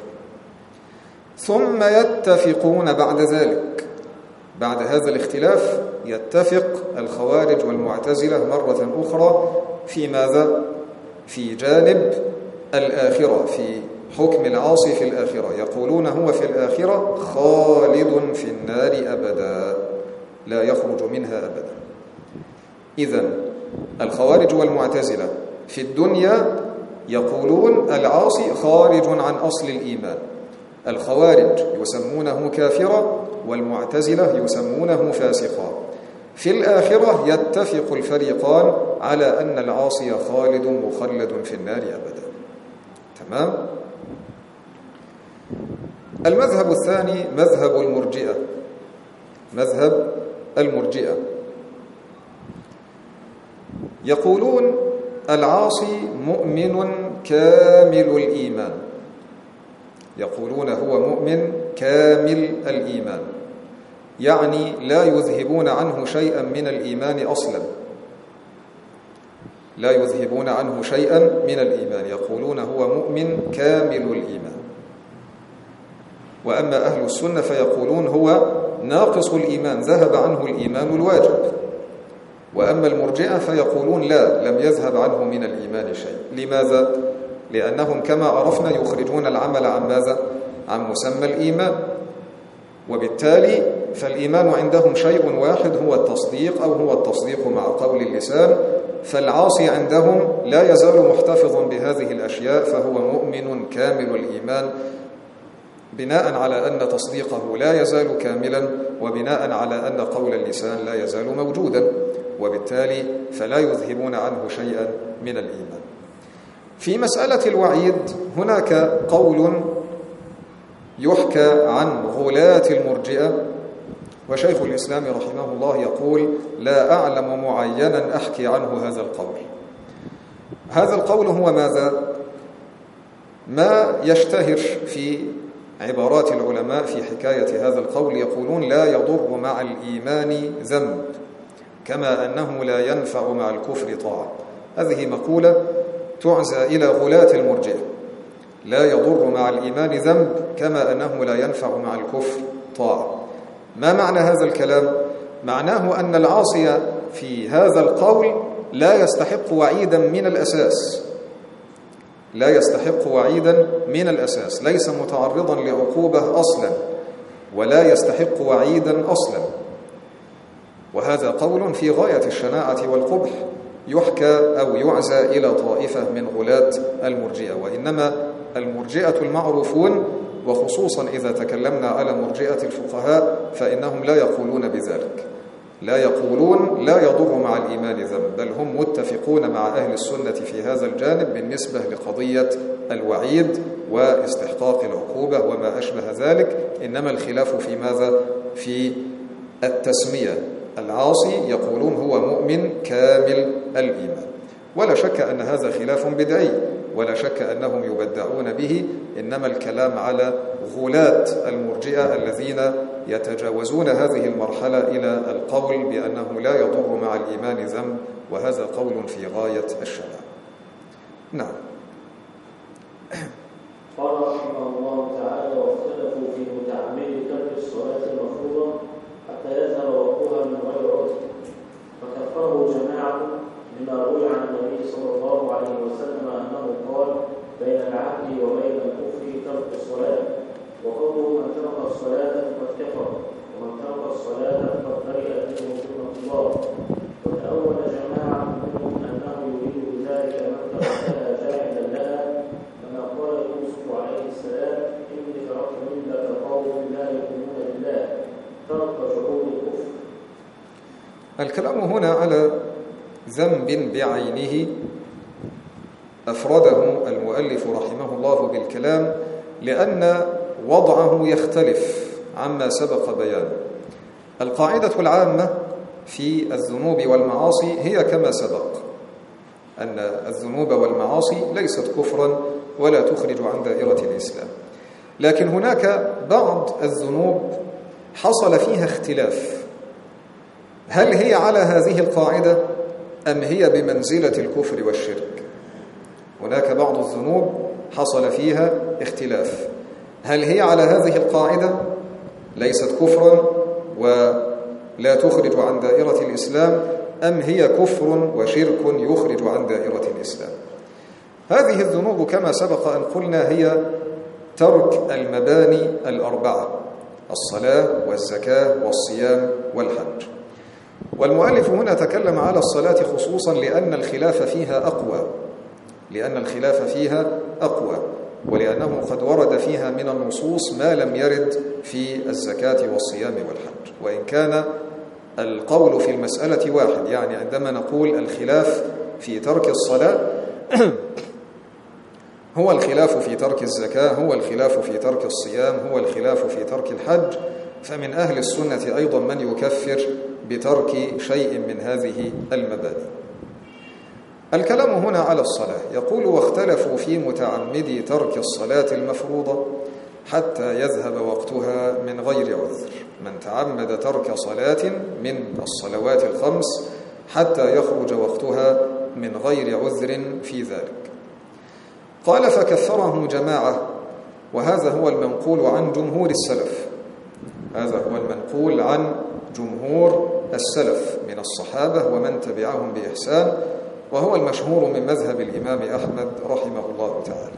ثم يتفقون بعد ذلك، بعد هذا الاختلاف يتفق الخوارج والمعتزلة مرة أخرى في ماذا؟ في جانب الآخرة، في حكم العاصي في الآخرة. يقولون هو في الآخرة خالد في النار أبدا، لا يخرج منها أبدا. إذن الخوارج والمعتزلة في الدنيا يقولون العاصي خارج عن أصل الإيمان، الخوارج يسمونه كافرا والمعتزلة يسمونه فاسقا. في الآخرة يتفق الفريقان على أن العاصي خالد مخلد في النار أبدا. تمام؟ المذهب الثاني مذهب المرجئة، مذهب المرجئة يقولون العاصي مؤمن كامل الإيمان، يقولون هو مؤمن كامل الإيمان، يعني لا يذهبون عنه شيئا من الإيمان أصلا، لا يذهبون عنه شيئا من الإيمان، يقولون هو مؤمن كامل الإيمان. وأما أهل السنة فيقولون هو ناقص الإيمان، ذهب عنه الإيمان الواجب. وأما المرجئة فيقولون لا، لم يذهب عنه من الإيمان شيء. لماذا؟ لأنهم كما عرفنا يخرجون العمل عن ماذا؟ عن مسمى الإيمان، وبالتالي فالإيمان عندهم شيء واحد هو التصديق، أو هو التصديق مع قول اللسان. فالعاصي عندهم لا يزال محتفظا بهذه الأشياء، فهو مؤمن كامل الإيمان، بناء على أن تصديقه لا يزال كاملا، وبناء على أن قول اللسان لا يزال موجودا، وبالتالي فلا يذهبون عنه شيئا من الإيمان. في مسألة الوعيد هناك قول يحكى عن غلاة المرجئة، وشيخ الإسلام رحمه الله يقول لا أعلم معينا أحكي عنه هذا القول. هذا القول هو ماذا؟ ما يشتهر في عبارات العلماء في حكاية هذا القول، يقولون لا يضر مع الإيمان ذنب كما أنه لا ينفع مع الكفر طاعة. هذه مقولة تعزى إلى غلاة المرجئة، لا يضر مع الإيمان ذنب كما أنه لا ينفع مع الكفر طاعة. ما معنى هذا الكلام؟ معناه أن العاصي في هذا القول لا يستحق وعيدا من الأساس، لا يستحق وعيدا من الأساس، ليس متعرضا لعقوبة أصلا، ولا يستحق وعيدا أصلا. وهذا قول في غاية الشناعة والقبح، يحكى أو يعزى إلى طائفة من غلاة المرجئة. وإنما المرجئة المعروفون، وخصوصا إذا تكلمنا على مرجئة الفقهاء، فإنهم لا يقولون بذلك، لا يقولون لا يضر مع الإيمان ذنب، بل هم متفقون مع أهل السنة في هذا الجانب بالنسبة لقضية الوعيد واستحقاق العقوبة وما أشبه ذلك. إنما الخلاف في ماذا؟ في التسمية العاصي يقولون هو مؤمن كامل الإيمان. ولا شك أن هذا خلاف بدعي، ولا شك أنهم يبدعون به، إنما الكلام على غلاة المرجئة الذين يتجاوزون هذه المرحلة إلى القول بأنه لا يضر مع الإيمان ذنب، وهذا قول في غاية الشناعة. نعم.
قال رحمه الله تعالى: واختلفوا في متعمد ترك الصلاة المفروضة حتى يذهب وقتها من غير عذر، فكفره جماعة لما روي عن النبي صلى الله عليه وسلم أنه قال: بين العبد وبين الكفر ترك الصلاة، وقوله من ترك الصلاة فقد كفر، ومن ترك الصلاة فقد برئت منه ذمة الله. وتأول جماعة منهم أنه يريد بذلك من تركها جاحدا لها، كما قال يوسف عليه السلام: إني تركت ملة قوم لا يؤمنون بالله، ترك جحود الكفر.
الكلام هنا على ذنب بعينه أفرده المؤلف رحمه الله بالكلام، لأن وضعه يختلف عما سبق بيانه. القاعدة العامة في الذنوب والمعاصي هي كما سبق، أن الذنوب والمعاصي ليست كفرا ولا تخرج عن دائرة الإسلام، لكن هناك بعض الذنوب حصل فيها اختلاف، هل هي على هذه القاعدة أم هي بمنزلة الكفر والشرك؟ هناك بعض الذنوب حصل فيها اختلاف، هل هي على هذه القاعدة ليست كفرا ولا تخرج عن دائرة الإسلام، أم هي كفر وشرك يخرج عن دائرة الإسلام؟ هذه الذنوب كما سبق أن قلنا هي ترك المباني الأربعة: الصلاة والزكاة والصيام والحج. والمؤلف هنا تكلم على الصلاة خصوصا لأن الخلاف فيها أقوى، ولأنه قد ورد فيها من النصوص ما لم يرد في الزكاة والصيام والحج، وإن كان القول في المسألة واحد. يعني عندما نقول الخلاف في ترك الصلاة هو الخلاف في ترك الزكاة، هو الخلاف في ترك الصيام، هو الخلاف في ترك الحج، فمن أهل السنة أيضا من يكفر بترك شيء من هذه المبادئ. الكلام هنا على الصلاة، يقول: واختلفوا في متعمدي ترك الصلاة المفروضة حتى يذهب وقتها من غير عذر. من تعمد ترك صلاة من الصلوات الخمس حتى يخرج وقتها من غير عذر في ذلك. قال: فكفره جماعة، وهذا هو المنقول عن جمهور السلف، هذا هو المنقول عن جمهور السلف من الصحابة ومن تبعهم بإحسان، وهو المشهور من مذهب الإمام أحمد رحمه الله تعالى.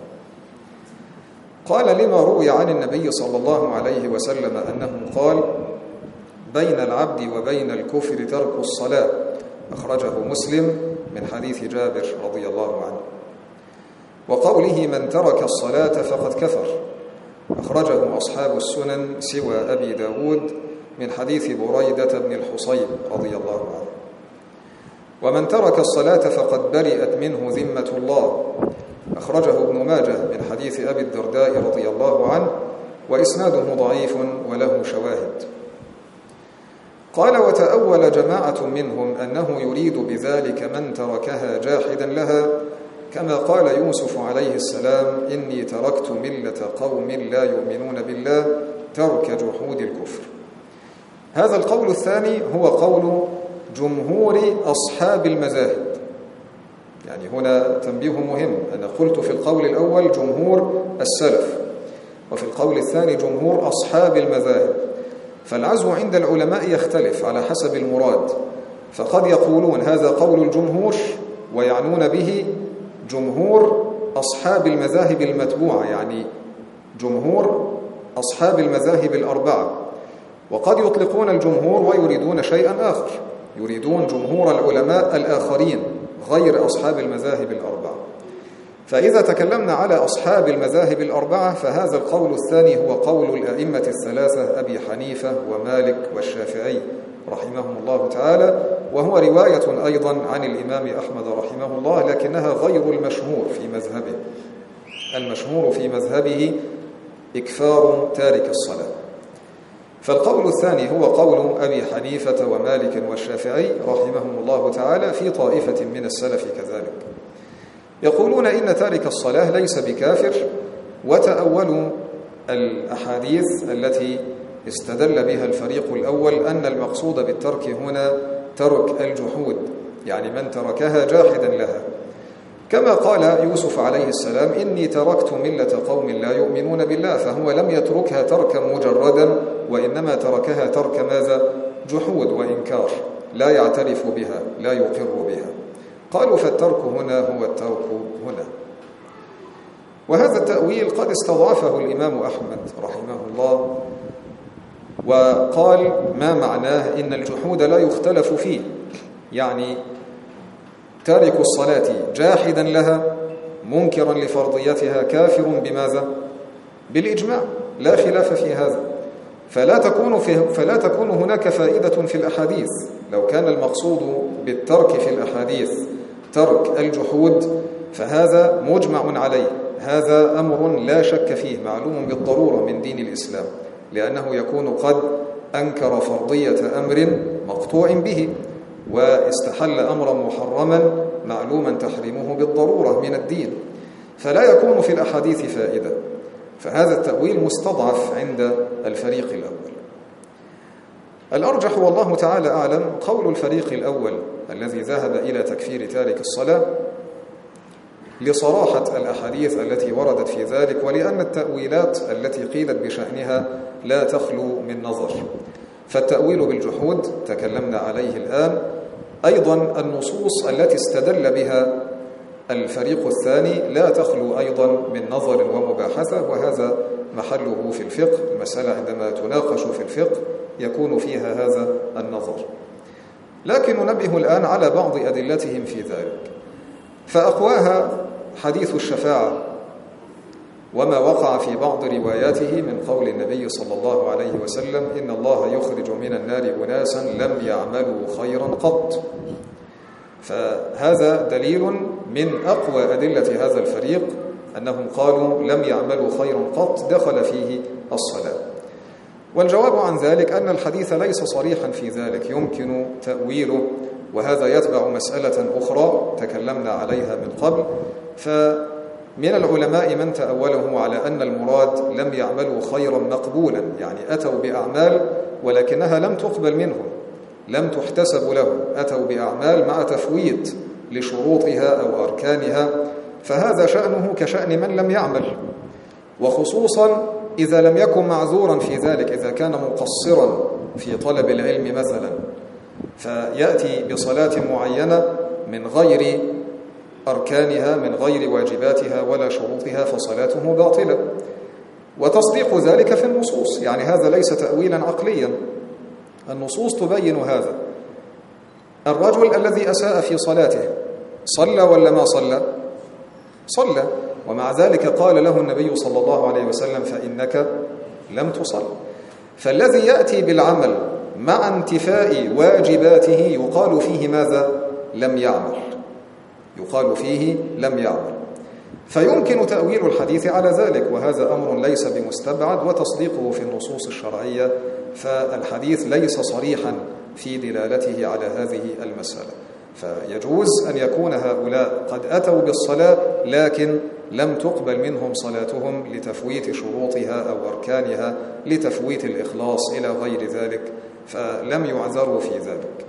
قال: لما روي عن النبي صلى الله عليه وسلم أنه قال: بين العبد وبين الكفر ترك الصلاة، أخرجه مسلم من حديث جابر رضي الله عنه. وقوله: من ترك الصلاة فقد كفر، أخرجه أصحاب السنن سوى أبي داود من حديث بريدة بن الحصيب رضي الله عنه. ومن ترك الصلاة فقد برئت منه ذمة الله، أخرجه ابن ماجه من حديث أبي الدرداء رضي الله عنه، وإسناده ضعيف وله شواهد. قال: وتأول جماعة منهم أنه يريد بذلك من تركها جاحدا لها، كما قال يوسف عليه السلام: إني تركت ملة قوم لا يؤمنون بالله، ترك جحود الكفر. هذا القول الثاني هو قول جمهور أصحاب المذاهب. يعني هنا تنبيه مهم، أنا قلت في القول الأول جمهور السلف، وفي القول الثاني جمهور أصحاب المذاهب، فالعزو عند العلماء يختلف على حسب المراد، فقد يقولون هذا قول الجمهور ويعنون به جمهور أصحاب المذاهب المتبوعة، يعني جمهور أصحاب المذاهب الأربعة، وقد يطلقون الجمهور ويريدون شيئا آخر، يريدون جمهور العلماء الآخرين غير أصحاب المذاهب الأربعة. فإذا تكلمنا على أصحاب المذاهب الأربعة فهذا القول الثاني هو قول الأئمة الثلاثة أبي حنيفة ومالك والشافعي رحمهم الله تعالى، وهو رواية أيضا عن الإمام أحمد رحمه الله، لكنها غير المشهور في مذهبه. المشهور في مذهبه إكفار تارك الصلاة. فالقول الثاني هو قول أبي حنيفة ومالك والشافعي رحمهم الله تعالى في طائفة من السلف كذلك، يقولون إن تارك الصلاة ليس بكافر، وتأولوا الأحاديث التي استدل بها الفريق الأول أن المقصود بالترك هنا ترك الجحود، يعني من تركها جاحدا لها، كما قال يوسف عليه السلام: إني تركت ملة قوم لا يؤمنون بالله، فهو لم يتركها تركا مجردا، وإنما تركها ترك ماذا؟ جحود وإنكار، لا يعترف بها، لا يقر بها. قالوا فالترك هنا هو الترك هنا. وهذا التأويل قد استضعفه الإمام أحمد رحمه الله، وقال ما معناه إن الجحود لا يختلف فيه، يعني تارك الصلاة جاحدا لها منكرا لفرضيتها كافر بماذا؟ بالإجماع، لا خلاف في هذا. فلا تكون هناك فائدة في الأحاديث. لو كان المقصود بالترك في الأحاديث ترك الجحود فهذا مجمع عليه، هذا أمر لا شك فيه معلوم بالضرورة من دين الإسلام، لأنه يكون قد أنكر فرضية أمر مقطوع به، واستحل أمرا محرما معلوما تحريمه بالضرورة من الدين، فلا يكون في الأحاديث فائدة. فهذا التأويل مستضعف عند الفريق الأول. الأرجح والله تعالى أعلم قول الفريق الأول الذي ذهب إلى تكفير تارك الصلاة، لصراحة الأحاديث التي وردت في ذلك، ولأن التأويلات التي قيلت بشأنها لا تخلو من نظر. فالتأويل بالجحود تكلمنا عليه الآن، أيضا النصوص التي استدل بها الفريق الثاني لا تخلو أيضا من نظر ومباحثة، وهذا محله في الفقه. المسألة عندما تناقش في الفقه يكون فيها هذا النظر. لكن ننبه الآن على بعض أدلتهم في ذلك. فأقواها حديث الشفاعة، وما وقع في بعض رواياته من قول النبي صلى الله عليه وسلم: إن الله يخرج من النار أناسا لم يعملوا خيرا قط. فهذا دليل من أقوى أدلة هذا الفريق، أنهم قالوا لم يعملوا خيرا قط دخل فيه الصلاة. والجواب عن ذلك أن الحديث ليس صريحا في ذلك، يمكن تأويله، وهذا يتبع مسألة أخرى تكلمنا عليها من قبل. فمن العلماء من تأوله على أن المراد لم يعملوا خيرا مقبولا، يعني أتوا بأعمال ولكنها لم تقبل منهم، لم تحتسب له، أتوا بأعمال مع تفويت لشروطها أو أركانها، فهذا شأنه كشأن من لم يعمل، وخصوصا إذا لم يكن معذورا في ذلك، إذا كان مقصرا في طلب العلم مثلا، فيأتي بصلاة معينة من غير أركانها، من غير واجباتها ولا شروطها، فصلاته باطلة. وتصديق ذلك في النصوص، يعني هذا ليس تأويلا عقليا، النصوص تبين هذا. الرجل الذي أساء في صلاته صلى ولا ما صلى؟ صلى، ومع ذلك قال له النبي صلى الله عليه وسلم: فإنك لم تصل. فالذي يأتي بالعمل مع انتفاء واجباته يقال فيه ماذا؟ لم يعمل، يقال فيه لم يعمل. فيمكن تأويل الحديث على ذلك، وهذا أمر ليس بمستبعد، وتصديقه في النصوص الشرعية. فالحديث ليس صريحا في دلالته على هذه المسألة، فيجوز أن يكون هؤلاء قد أتوا بالصلاة لكن لم تقبل منهم صلاتهم لتفويت شروطها أو أركانها، لتفويت الإخلاص إلى غير ذلك، فلم يعذروا في ذلك.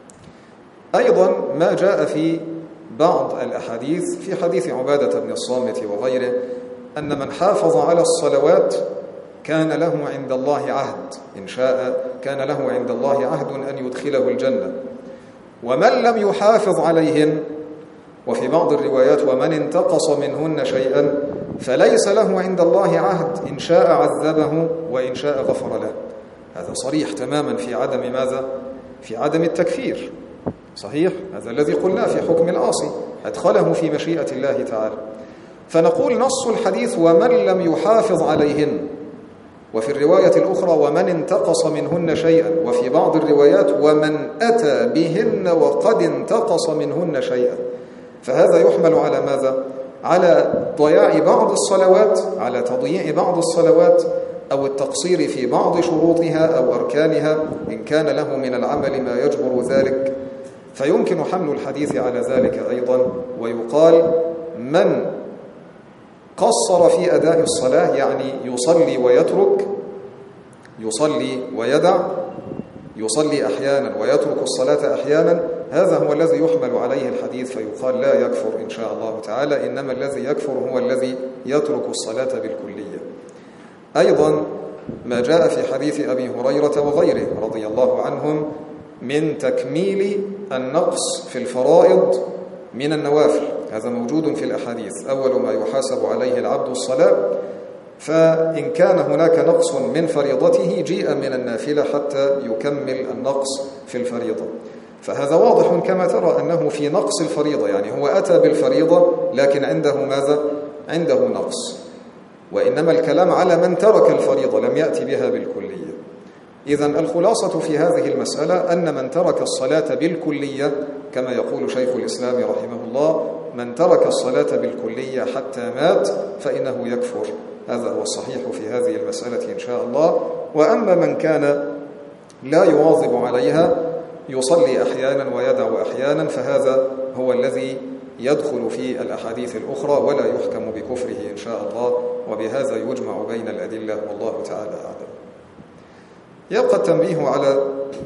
أيضا ما جاء في بعض الأحاديث، في حديث عبادة بن الصامت وغيره، أن من حافظ على الصلوات كان له عند الله عهد، إن شاء كان له عند الله عهد أن يدخله الجنة. ومن لم يحافظ عليهن، وفي بعض الروايات ومن انتقص منهن شيئا، فليس له عند الله عهد، إن شاء عذبه وإن شاء غفر له. هذا صريح تماما في عدم ماذا؟ في عدم التكفير. صحيح، هذا الذي قلناه في حكم العاصي، أدخله في مشيئة الله تعالى. فنقول نص الحديث ومن لم يحافظ عليهن، وفي الرواية الأخرى ومن انتقص منهن شيئا، وفي بعض الروايات ومن أتى بهن وقد انتقص منهن شيئا. فهذا يحمل على ماذا؟ على ضياع بعض الصلوات، على تضييع بعض الصلوات، أو التقصير في بعض شروطها أو أركانها إن كان له من العمل ما يجبر ذلك، فيمكن حمل الحديث على ذلك أيضا، ويقال من قصر في أداء الصلاة، يعني يصلي ويترك، يصلي ويدع، يصلي أحيانا ويترك الصلاة أحيانا، هذا هو الذي يحمل عليه الحديث فيقال لا يكفر إن شاء الله تعالى، إنما الذي يكفر هو الذي يترك الصلاة بالكلية. أيضا ما جاء في حديث أبي هريرة وغيره رضي الله عنهم من تكميل النقص في الفرائض من النوافل، هذا موجود في الأحاديث. أول ما يحاسب عليه العبد الصلاة، فإن كان هناك نقص من فريضته جيء من النافلة حتى يكمل النقص في الفريضة. فهذا واضح كما ترى أنه في نقص الفريضة، يعني هو أتى بالفريضة لكن عنده ماذا؟ عنده نقص، وإنما الكلام على من ترك الفريضة لم يأتي بها بالكلية. إذن الخلاصة في هذه المسألة أن من ترك الصلاة بالكلية كما يقول شيخ الإسلام رحمه الله، من ترك الصلاة بالكلية حتى مات فإنه يكفر. هذا هو الصحيح في هذه المسألة إن شاء الله. وأما من كان لا يواظب عليها، يصلي أحيانا ويدع أحيانا، فهذا هو الذي يدخل في الأحاديث الأخرى ولا يحكم بكفره إن شاء الله، وبهذا يجمع بين الأدلة والله تعالى أعلم. يبقى التنبيه على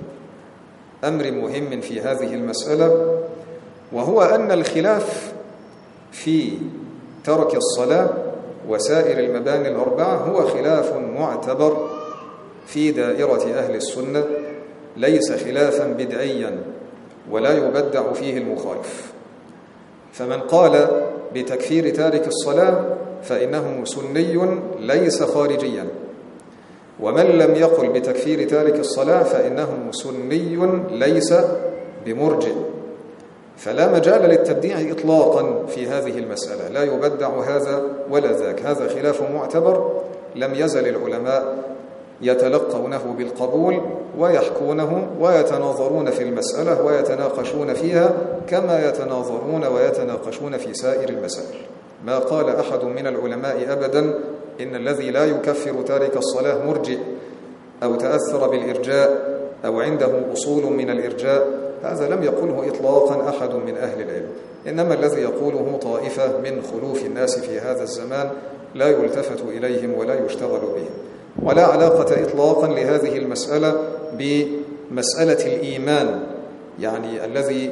أمر مهم في هذه المسألة، وهو أن الخلاف في ترك الصلاة وسائر المباني الأربعة هو خلاف معتبر في دائرة أهل السنة، ليس خلافا بدعيا ولا يبدع فيه المخالف. فمن قال بتكفير تارك الصلاة فإنه سني ليس خارجيا، ومن لم يقل بتكفير تارك الصلاة فإنه سني ليس بمرجئ. فلا مجال للتبديع إطلاقا في هذه المسألة، لا يبدع هذا ولا ذاك، هذا خلاف معتبر لم يزل العلماء يتلقونه بالقبول ويحكونه ويتناظرون في المسألة ويتناقشون فيها كما يتناظرون ويتناقشون في سائر المسائل. ما قال أحد من العلماء أبدا إن الذي لا يكفر تارك الصلاة مرجئ أو تأثر بالإرجاء أو عنده أصول من الإرجاء، هذا لم يقله إطلاقا أحد من أهل العلم، إنما الذي يقوله طائفة من خلوف الناس في هذا الزمان لا يلتفت إليهم ولا يشتغل بهم. ولا علاقة إطلاقا لهذه المسألة بمسألة الإيمان، يعني الذي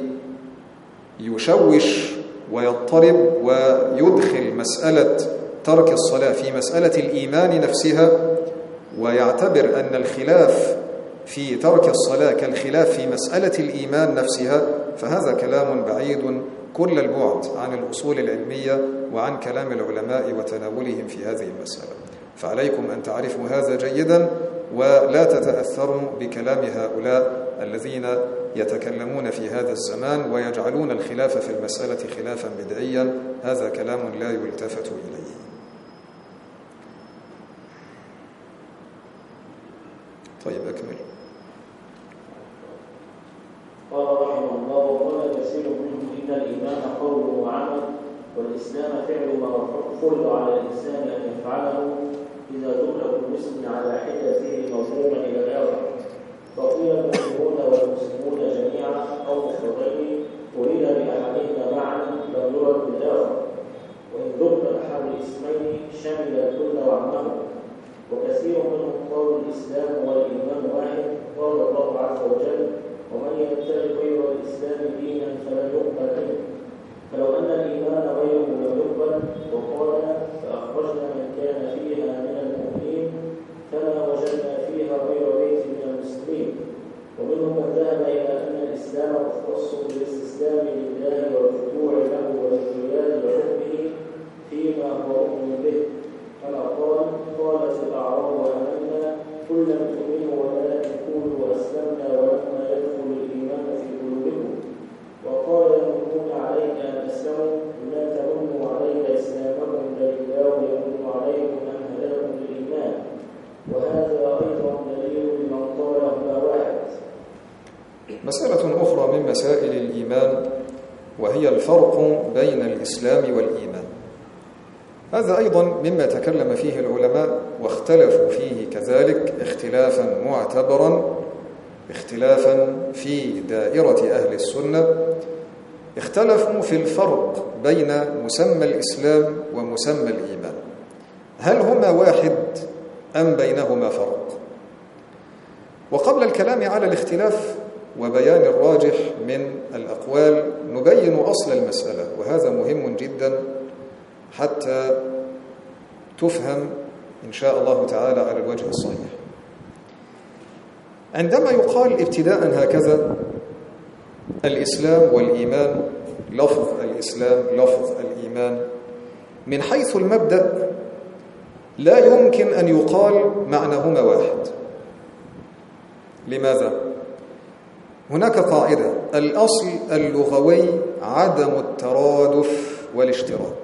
يشوش ويضطرب ويدخل مسألة ترك الصلاة في مسألة الإيمان نفسها، ويعتبر أن الخلاف في ترك الصلاة كالخلاف في مسألة الإيمان نفسها، فهذا كلام بعيد كل البعد عن الأصول العلمية وعن كلام العلماء وتناولهم في هذه المسألة. فعليكم أن تعرفوا هذا جيدا ولا تتأثروا بكلام هؤلاء الذين يتكلمون في هذا الزمان ويجعلون الخلاف في المسألة خلافا بدعيا، هذا كلام لا يلتفت إليه. طيب أكمل.
قال رحمه الله: وقال كثير منهم إن الإيمان قول وعمل، والإسلام فعل ما فرض على الإنسان أن يفعله إذا دخل المسلم على حدته مضموما إلى الآخر. فقيل المسلمون والمسلمون جميعا أو مفردين أريد بأحدهما معنى لم يرد بالآخر، وإن ذكر أحد الاسمين شمل الكل وعمه. وكثير منهم قالوا الإسلام والإيمان واحد، قال الله عز وجل: ومن يبتغي غير الإسلام دينا فلن يقبل منه. فلو أن الإيمان غيره لم يقبل، وقال: فأخرجنا من كان فيها من المؤمنين فما وجدنا فيها غير بيت من المسلمين. ومنهم من ذهب إلى أن الإسلام مختص بالاستسلام لله والخضوع له والانقياد لحكمه فيما هو مؤمن به، كما قالت الأعراب آمنا قل لم تؤمنوا ولكن قولوا أسلمنا ولما يدخل الإيمان في قلوبكم. وقال: يمنون عليك أن أسلموا لا تمنوا علي إسلامكم بل الله يمن عليكم أن هداكم للإيمان. وهذا أيضا دليل لمن قال هما واحد.
مسألة أخرى من مسائل الإيمان وهي الفرق بين الإسلام والإيمان. هذا أيضا مما تكلم فيه العلماء واختلفوا فيه كذلك اختلافا معتبرا، اختلافا في دائرة أهل السنة. اختلفوا في الفرق بين مسمى الإسلام ومسمى الإيمان، هل هما واحد أم بينهما فرق؟ وقبل الكلام على الاختلاف وبيان الراجح من الأقوال نبين أصل المسألة، وهذا مهم جدا حتى تفهم إن شاء الله تعالى على الوجه الصحيح. عندما يقال ابتداء هكذا الإسلام والإيمان، لفظ الإسلام لفظ الإيمان، من حيث المبدأ لا يمكن أن يقال معناهما واحد. لماذا؟ هناك قاعدة: الأصل اللغوي عدم الترادف والاشتراك.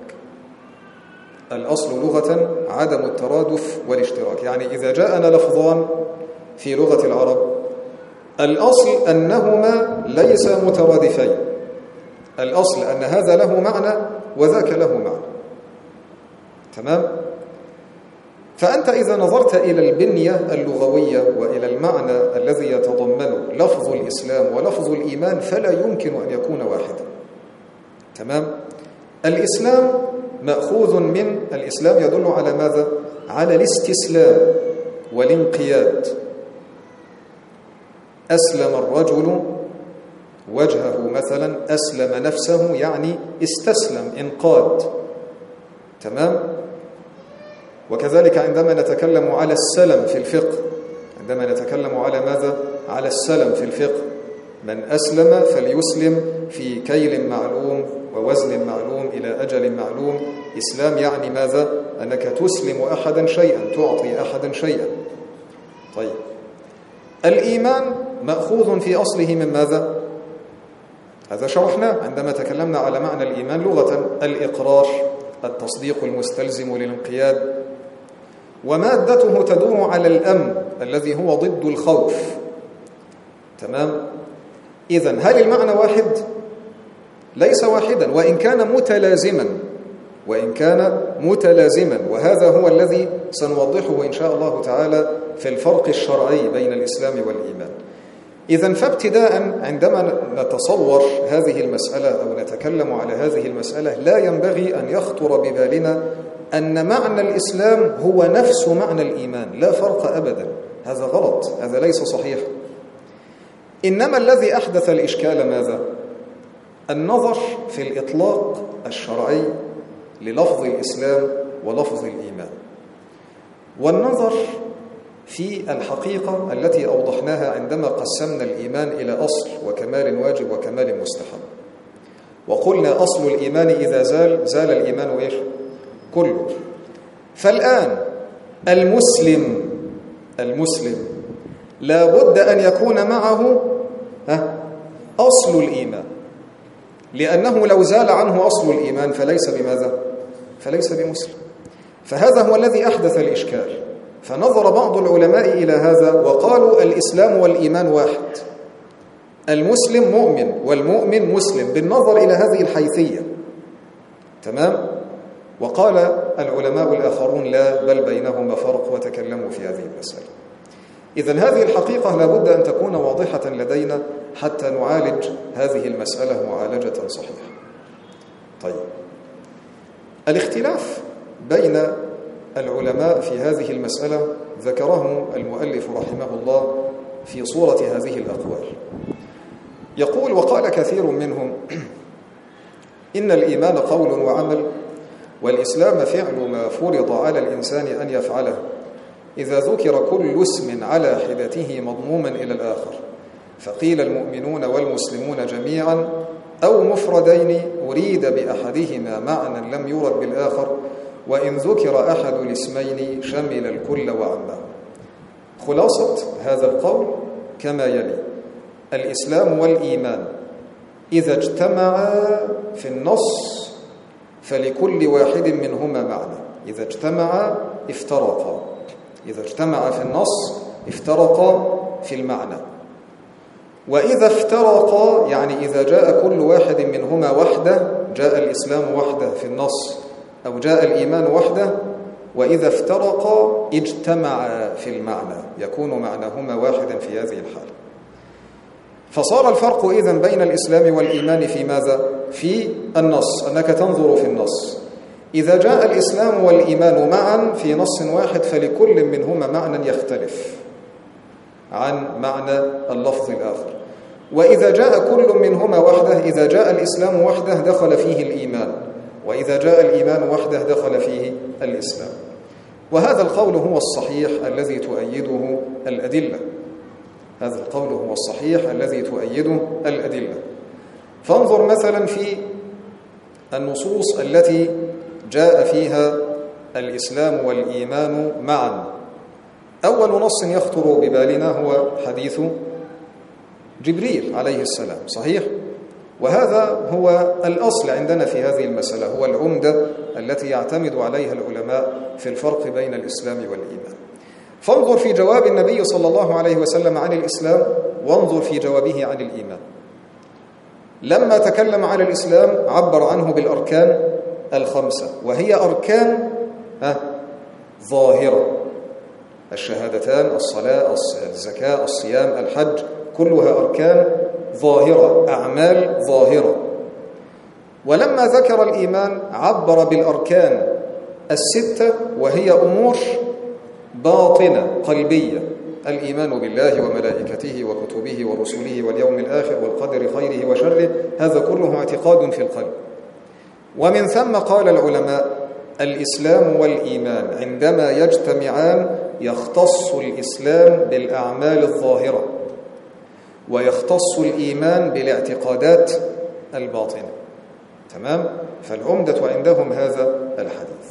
الأصل لغة عدم الترادف والاشتراك، يعني إذا جاءنا لفظان في لغة العرب الأصل أنهما ليس مترادفين، الأصل أن هذا له معنى وذاك له معنى. تمام؟ فأنت إذا نظرت إلى البنية اللغوية وإلى المعنى الذي يتضمنه لفظ الإسلام ولفظ الإيمان فلا يمكن أن يكون واحدا. تمام؟ الإسلام مأخوذ من الإسلام، يدل على ماذا؟ على الاستسلام والانقياد. أسلم الرجل وجهه مثلا، أسلم نفسه يعني استسلم، انقاد. تمام؟ وكذلك عندما نتكلم على السلم في الفقه، عندما نتكلم على ماذا؟ على السلم في الفقه، من أسلم فليسلم في كيل معلوم ووزن معلوم إلى أجل معلوم. إسلام يعني ماذا؟ أنك تسلم أحدا شيئا، تعطي أحدا شيئا. طيب، الإيمان مأخوذ في أصله من ماذا؟ هذا شرحناه عندما تكلمنا على معنى الإيمان لغة: الإقرار، التصديق المستلزم للانقياد، ومادته تدور على الأمن الذي هو ضد الخوف. تمام؟ إذن هل المعنى واحد؟ ليس واحدا، وإن كان متلازما، وهذا هو الذي سنوضحه إن شاء الله تعالى في الفرق الشرعي بين الإسلام والإيمان. إذن فابتداء عندما نتصور هذه المسألة أو نتكلم على هذه المسألة لا ينبغي أن يخطر ببالنا أن معنى الإسلام هو نفس معنى الإيمان، لا فرق أبدا. هذا غلط، هذا ليس صحيح. إنما الذي أحدث الإشكال ماذا؟ النظر في الإطلاق الشرعي للفظ الإسلام ولفظ الإيمان، والنظر في الحقيقة التي أوضحناها عندما قسمنا الإيمان إلى أصل وكمال واجب وكمال مستحب. وقلنا أصل الإيمان إذا زال الإيمان إيش؟ كله. فالآن المسلم لا بد أن يكون معه أصل الإيمان، لأنه لو زال عنه أصل الإيمان فليس بماذا؟ فليس بمسلم. فهذا هو الذي أحدث الإشكال. فنظر بعض العلماء إلى هذا وقالوا الإسلام والإيمان واحد، المسلم مؤمن والمؤمن مسلم، بالنظر إلى هذه الحيثية. تمام؟ وقال العلماء الآخرون لا، بل بينهما فرق، وتكلموا في هذه المسألة. إذن هذه الحقيقة لابد أن تكون واضحة لدينا حتى نعالج هذه المسألة معالجة صحيحة. طيب، الاختلاف بين العلماء في هذه المسألة ذكره المؤلف رحمه الله في صورة هذه الأقوال. يقول: وقال كثير منهم إن الإيمان قول وعمل، والإسلام فعل ما فرض على الإنسان أن يفعله، إذا ذكر كل اسم على حدته مضموما إلى الآخر، فقيل المؤمنون والمسلمون جميعا أو مفردين أريد بأحدهما معنى لم يرد بالآخر، وإن ذكر أحد الاسمين شمل الكل وعمه. خلاصة هذا القول كما يلي: الإسلام والإيمان إذا اجتمعا في النص فلكل واحد منهما معنى، إذا اجتمعا افترقا، إذا اجتمعا في النص افترقا في المعنى. وإذا افترقا يعني إذا جاء كل واحد منهما وحده، جاء الإسلام وحده في النص أو جاء الإيمان وحده، وإذا افترقا اجتمعا في المعنى، يكون معناهما واحدا في هذه الحالة. فصار الفرق إذن بين الإسلام والإيمان في ماذا؟ في النص، أنك تنظر في النص. إذا جاء الإسلام والإيمان معا في نص واحد فلكل منهما معنى يختلف عن معنى اللفظ الآخر. وإذا جاء كل منهما وحده، إذا جاء الإسلام وحده دخل فيه الإيمان، وإذا جاء الإيمان وحده دخل فيه الإسلام. وهذا القول هو الصحيح الذي تؤيده الأدلة. هذا القول هو الصحيح الذي تؤيده الأدلة. فانظر مثلا في النصوص التي جاء فيها الإسلام والإيمان معا. أول نص يخطر ببالنا هو حديث جبريل عليه السلام، صحيح؟ وهذا هو الأصل عندنا في هذه المسألة، هو العمدة التي يعتمد عليها العلماء في الفرق بين الإسلام والإيمان. فانظر في جواب النبي صلى الله عليه وسلم عن الإسلام، وانظر في جوابه عن الإيمان. لما تكلم عن الإسلام عبر عنه بالأركان الخمسة، وهي أركان ظاهرة: الشهادتان، الصلاة، الزكاة، الصيام، الحج، كلها أركان ظاهرة، أعمال ظاهرة. ولما ذكر الإيمان عبر بالأركان الستة، وهي أمور باطنة قلبية: الإيمان بالله وملائكته وكتبه ورسله واليوم الآخر والقدر خيره وشره، هذا كله اعتقاد في القلب. ومن ثم قال العلماء: الإسلام والإيمان عندما يجتمعان يختص الإسلام بالأعمال الظاهرة، ويختص الإيمان بالاعتقادات الباطنة. تمام؟ فالعمدة عندهم هذا الحديث.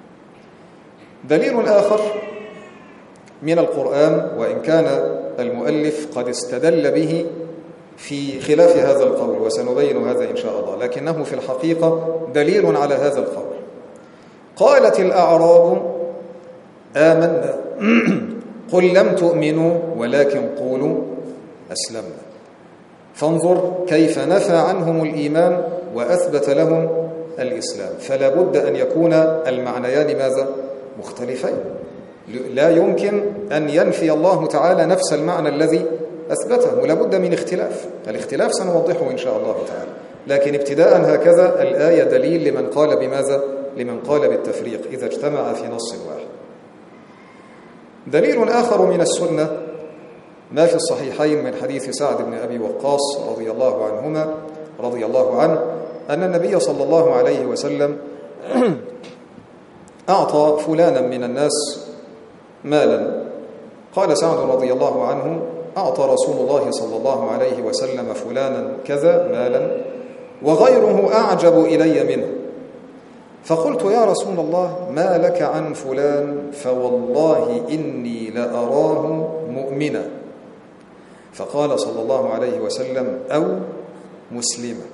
دليل آخر من القرآن، وإن كان المؤلف قد استدل به في خلاف هذا القول، وسنبين هذا إن شاء الله، لكنه في الحقيقة دليل على هذا القول. قالت الأعراب آمنا قل لم تؤمنوا ولكن قولوا أسلمنا. فانظر كيف نفى عنهم الإيمان وأثبت لهم الإسلام. فلا بد أن يكون المعنيان ماذا؟ مختلفين. لا يمكن أن ينفي الله تعالى نفس المعنى الذي أثبته، ولا بد من اختلاف. الاختلاف سنوضحه إن شاء الله تعالى، لكن ابتداء هكذا الآية دليل لمن قال بماذا؟ لمن قال بالتفريق إذا اجتمع في نص واحد. دليل آخر من السنة ما في الصحيحين من حديث سعد بن أبي وقاص رضي الله عنه أن النبي صلى الله عليه وسلم أعطى فلانا من الناس مالا. قال سعد رضي الله عنه: أعطى رسول الله صلى الله عليه وسلم فلانا كذا مالا وغيره أعجب إلي منه. فقلت: يا رسول الله ما لك عن فلان؟ فوالله إني لأراه مؤمنا. فقال صلى الله عليه وسلم: أو مسلما.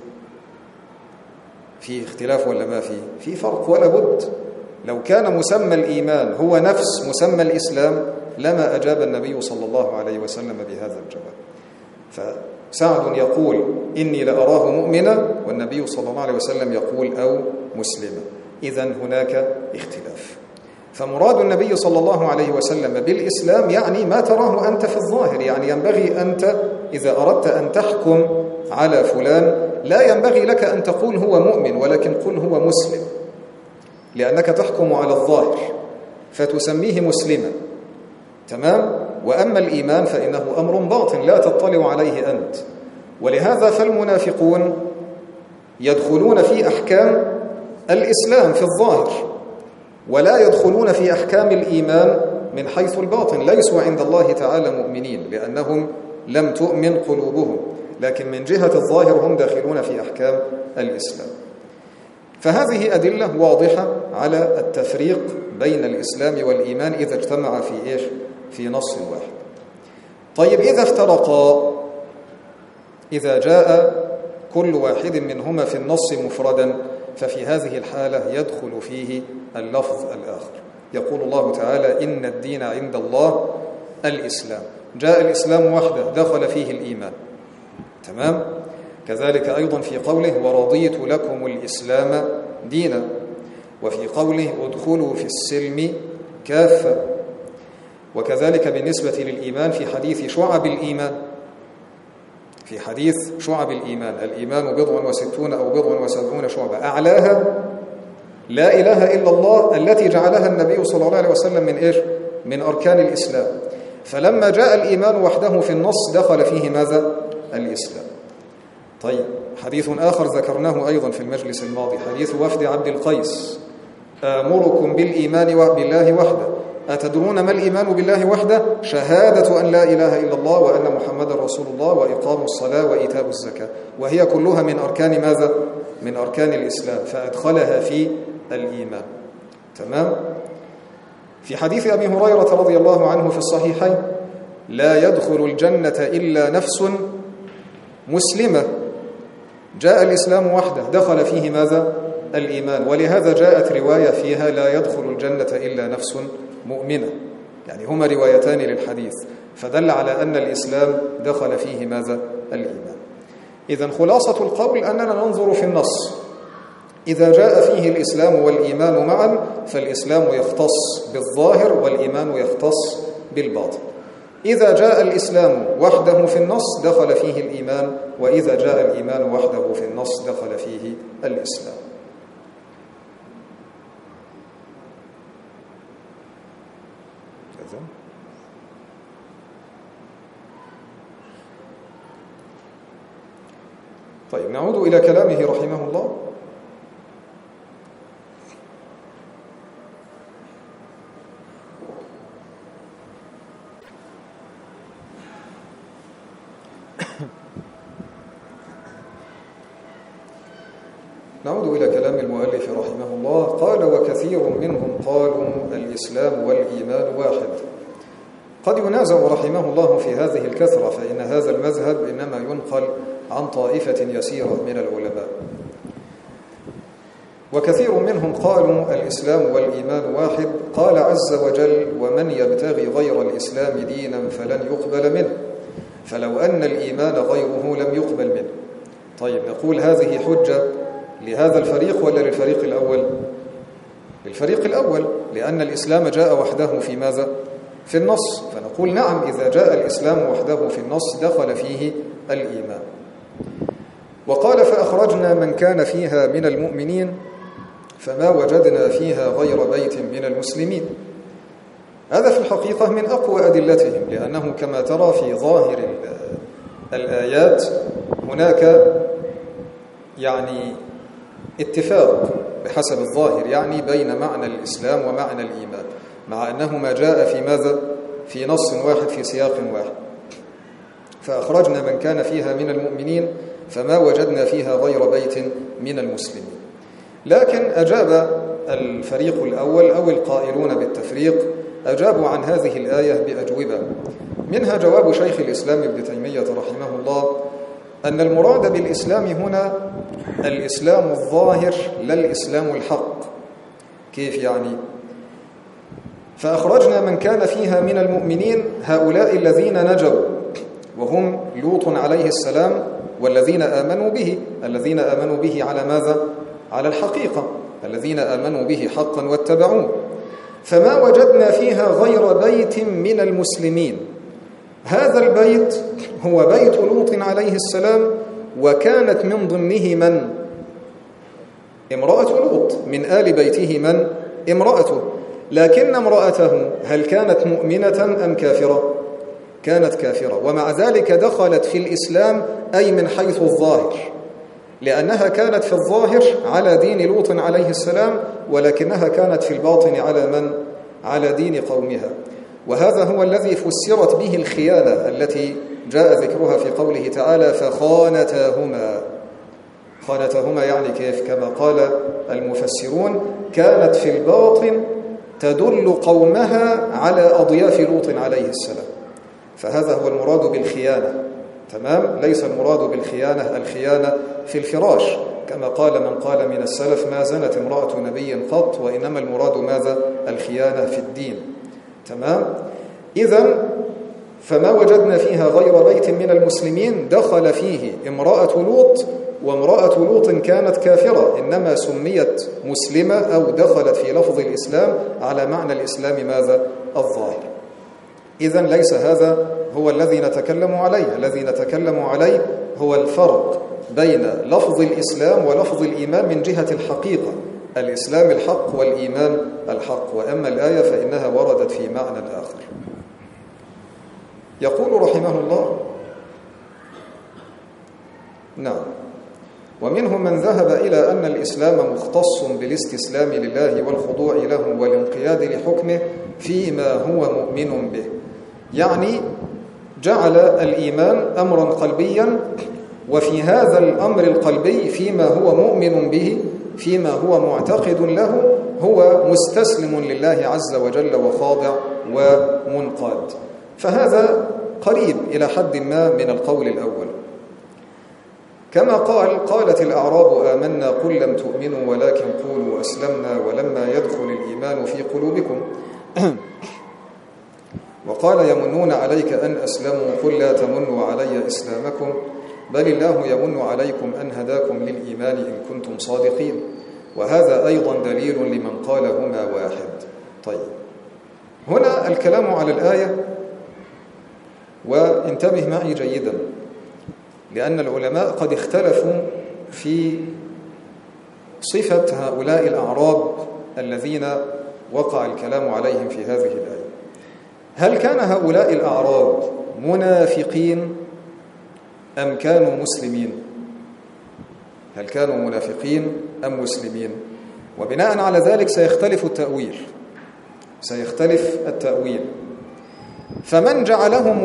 في اختلاف ولا ما فيه؟ في فرق ولا بد. لو كان مسمى الإيمان هو نفس مسمى الإسلام لما أجاب النبي صلى الله عليه وسلم بهذا الجواب. فسعد يقول: إني لأراه مؤمنا، والنبي صلى الله عليه وسلم يقول: أو مسلما. إذن هناك اختلاف. فمراد النبي صلى الله عليه وسلم بالإسلام يعني ما تراه أنت في الظاهر. يعني ينبغي أنت إذا أردت أن تحكم على فلان لا ينبغي لك أن تقول هو مؤمن، ولكن قل هو مسلم، لأنك تحكم على الظاهر فتسميه مسلما. تمام؟ وأما الإيمان فإنه أمر باطن لا تطلع عليه أنت. ولهذا فالمنافقون يدخلون في أحكام الإسلام في الظاهر، ولا يدخلون في أحكام الإيمان من حيث الباطن. ليسوا عند الله تعالى مؤمنين لأنهم لم تؤمن قلوبهم، لكن من جهة الظاهر هم داخلون في أحكام الإسلام. فهذه أدلة واضحة على التفريق بين الإسلام والإيمان إذا اجتمع في إيش؟ في نص واحد. طيب إذا افترقا، إذا جاء كل واحد منهما في النص مفردا، ففي هذه الحالة يدخل فيه اللفظ الآخر. يقول الله تعالى: إن الدين عند الله الإسلام. جاء الإسلام وحده دخل فيه الإيمان. تمام؟ كذلك أيضا في قوله: ورضيت لكم الإسلام دينا. وفي قوله ادخلوا في السلم كافة. وكذلك بالنسبة للإيمان في حديث شعب الإيمان، في حديث شعب الإيمان: الإيمان 60 أو 70 شعبة، أعلاها لا إله إلا الله التي جعلها النبي صلى الله عليه وسلم من إيش؟ من أركان الإسلام. فلما جاء الإيمان وحده في النص دخل فيه ماذا؟ الإسلام. طيب، حديث آخر ذكرناه أيضا في المجلس الماضي، حديث وفد عبد القيس: آمركم بالإيمان بالله وحده. أتدرون ما الإيمان بالله وحده؟ شهادة أن لا إله إلا الله وأن محمد رسول الله وإقام الصلاة وإيتاء الزكاة، وهي كلها من أركان ماذا؟ من أركان الإسلام، فأدخلها في الإيمان. تمام؟ في حديث أبي هريرة رضي الله عنه في الصحيحين: لا يدخل الجنة إلا نفس مسلمة. جاء الإسلام وحده، دخل فيه ماذا؟ الإيمان. ولهذا جاءت رواية فيها: لا يدخل الجنة إلا نفس مؤمنة. يعني هما روايتان للحديث، فدل على أن الإسلام دخل فيه ماذا؟ الإيمان. إذن خلاصة القول أننا ننظر في النص، إذا جاء فيه الإسلام والإيمان معا فالإسلام يختص بالظاهر والإيمان يختص بالباطن. إذا جاء الإسلام وحده في النص دخل فيه الإيمان، وإذا جاء الإيمان وحده في النص دخل فيه الإسلام. طيب، نعود إلى كلامه رحمه الله. نعود إلى كلام المؤلف رحمه الله. قال: وكثير منهم قالوا الإسلام والإيمان واحد. قد ينازع رحمه الله في هذه الكثرة، فإن هذا المذهب إنما ينقل عن طائفة يسيرة من العلماء. وكثير منهم قالوا الإسلام والإيمان واحد. قال عز وجل: ومن يبتغي غير الإسلام دينا فلن يقبل منه، فلو أن الإيمان غيره لم يقبل منه. طيب، نقول هذه حجة لهذا الفريق ولا للفريق الأول؟ للفريق الأول، لأن الإسلام جاء وحده في ماذا؟ في النص. فنقول نعم، إذا جاء الإسلام وحده في النص دخل فيه الإيمان. وقال: فأخرجنا من كان فيها من المؤمنين فما وجدنا فيها غير بيت من المسلمين. هذا في الحقيقة من أقوى أدلتهم، لأنه كما ترى في ظاهر الآيات هناك يعني اتفاق بحسب الظاهر يعني بين معنى الإسلام ومعنى الإيمان، مع أنهما جاء في ماذا؟ في نص واحد في سياق واحد. فأخرجنا من كان فيها من المؤمنين فما وجدنا فيها غير بيت من المسلمين. لكن أجاب الفريق الأول أو القائلون بالتفريق أجابوا عن هذه الآية بأجوبة، منها جواب شيخ الإسلام ابن تيمية رحمه الله أن المراد بالإسلام هنا الإسلام الظاهر لا الإسلام الحق. كيف يعني؟ فأخرجنا من كان فيها من المؤمنين، هؤلاء الذين نجوا وهم لوط عليه السلام والذين آمنوا به، الذين آمنوا به على ماذا؟ على الحقيقة، الذين آمنوا به حقا واتبعوه. فما وجدنا فيها غير بيت من المسلمين. هذا البيت هو بيت لوط عليه السلام، وكانت من ضمنه من؟ امرأة لوط، من آل بيته من؟ امرأته. لكن امرأته هل كانت مؤمنة أم كافرة؟ كانت كافرة، ومع ذلك دخلت في الإسلام، أي من حيث الظاهر، لأنها كانت في الظاهر على دين لوط عليه السلام، ولكنها كانت في الباطن على من؟ على دين قومها. وهذا هو الذي فسرت به الخيانة التي جاء ذكرها في قوله تعالى: فخانتاهما. خانتاهما يعني كيف؟ كما قال المفسرون: كانت في الباطن تدل قومها على أضياف لوط عليه السلام. فهذا هو المراد بالخيانة. تمام؟ ليس المراد بالخيانة الخيانة في الفراش، كما قال من قال من السلف: ما زنت امرأة نبي قط، وإنما المراد ماذا؟ الخيانة في الدين. تمام؟ إذن فما وجدنا فيها غير بيت من المسلمين دخل فيه امرأة لوط، وامرأة لوط كانت كافرة، إنما سميت مسلمة أو دخلت في لفظ الإسلام على معنى الإسلام ماذا؟ الظاهر. إذن ليس هذا هو الذي نتكلم عليه. الذي نتكلم عليه هو الفرق بين لفظ الإسلام ولفظ الإيمان من جهة الحقيقة، الإسلام الحق والإيمان الحق، وأما الآية فإنها وردت في معنى آخر. يقول رحمه الله: نعم، ومنهم من ذهب إلى أن الإسلام مختص بالاستسلام لله والخضوع له والانقياد لحكمه فيما هو مؤمن به، يعني جعل الإيمان أمرا قلبيا، وفي هذا الأمر القلبي فيما هو مؤمن به، فيما هو معتقد له، هو مستسلم لله عز وجل وخاضع ومنقاد. فهذا قريب إلى حد ما من القول الأول، كما قالت الأعراب آمنا قل لم تؤمنوا ولكن قولوا أسلمنا ولما يدخل الإيمان في قلوبكم وقال يمنون عليك أن أسلموا قل لا تمنوا علي إسلامكم بل الله يمن عليكم أن هداكم للإيمان إن كنتم صادقين. وهذا أيضا دليل لمن قال هما واحد. طيب، هنا الكلام على الآية، وانتبه معي جيدا، لأن العلماء قد اختلفوا في صفة هؤلاء الأعراب الذين وقع الكلام عليهم في هذه الآية. هل كان هؤلاء الأعراب منافقين أم كانوا مسلمين؟ هل كانوا منافقين أم مسلمين؟ وبناء على ذلك سيختلف التأويل. فمن جعلهم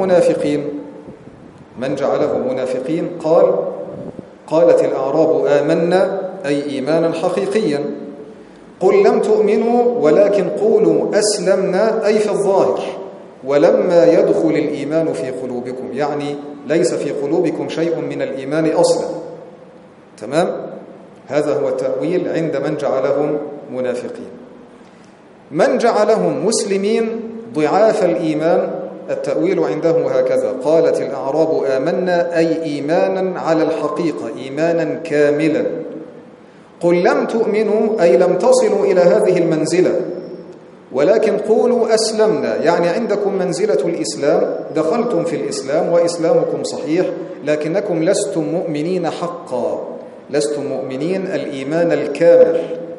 منافقين، قالت الأعراب آمنا أي إيمانا حقيقيا، قل لم تؤمنوا ولكن قولوا أسلمنا أي في الظاهر، ولما يدخل الإيمان في قلوبكم، يعني ليس في قلوبكم شيء من الإيمان أصلا. تمام؟ هذا هو التأويل عند من جعلهم منافقين. من جعلهم مسلمين ضعاف الإيمان، التأويل عنده هكذا: قالت الأعراب آمنا أي إيمانا على الحقيقة، إيمانا كاملا. قل لم تؤمنوا أي لم تصلوا إلى هذه المنزلة، ولكن قولوا أسلمنا، يعني عندكم منزلة الإسلام، دخلتم في الإسلام وإسلامكم صحيح، لكنكم لستم مؤمنين حقا، لستم مؤمنين الإيمان الكامل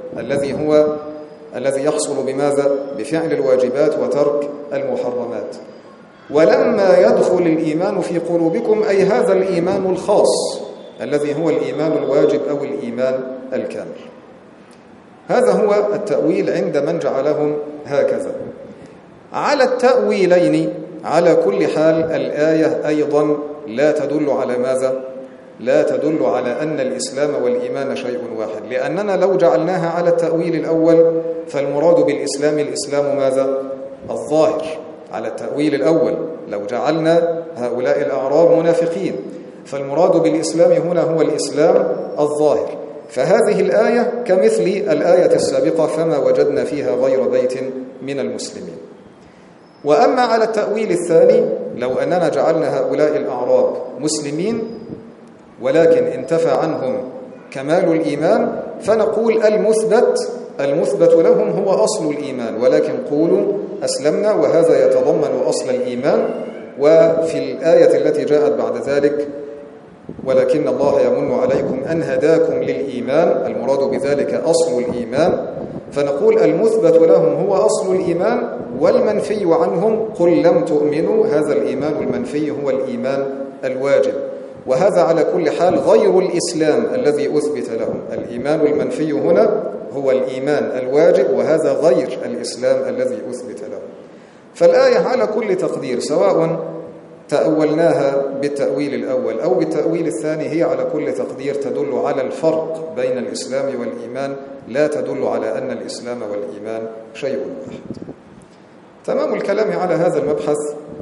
الذي يحصل بماذا؟ بفعل الواجبات وترك المحرمات. ولما يدخل الإيمان في قلوبكم أي هذا الإيمان الخاص الذي هو الإيمان الواجب أو الإيمان الكامل. هذا هو التأويل عند من جعلهم هكذا. على التأويلين على كل حال الآية أيضا لا تدل على ماذا؟ لا تدل على أن الإسلام والإيمان شيء واحد، لأننا لو جعلناها على التأويل الأول فالمراد بالإسلام الإسلام ماذا؟ الظاهر. على التأويل الأول لو جعلنا هؤلاء الأعراب منافقين فالمراد بالإسلام هنا هو الإسلام الظاهر. فهذه الآية كمثل الآية السابقة فما وجدنا فيها غير بيت من المسلمين. وأما على التأويل الثاني لو أننا جعلنا هؤلاء الأعراب مسلمين ولكن انتفى عنهم كمال الإيمان فنقول المثبت لهم هو أصل الإيمان، ولكن قولوا أسلمنا، وهذا يتضمن أصل الإيمان. وفي الآية التي جاءت بعد ذلك ولكن الله يمن عليكم أن هداكم للإيمان، المراد بذلك أصل الإيمان، فنقول المثبت لهم هو أصل الإيمان، والمنفي عنهم قل لم تؤمنوا، هذا الإيمان المنفي هو الإيمان الواجب. وهذا على كل حال غير الإسلام الذي أثبت لهم. الإيمان المنفي هنا هو الإيمان الواجب، وهذا غير الإسلام الذي أثبت لهم. فالآية على كل تقدير سواء تأولناها بالتأويل الأول أو بالتأويل الثاني هي على كل تقدير تدل على الفرق بين الإسلام والإيمان، لا تدل على أن الإسلام والإيمان شيء واحد. تمام الكلام على هذا المبحث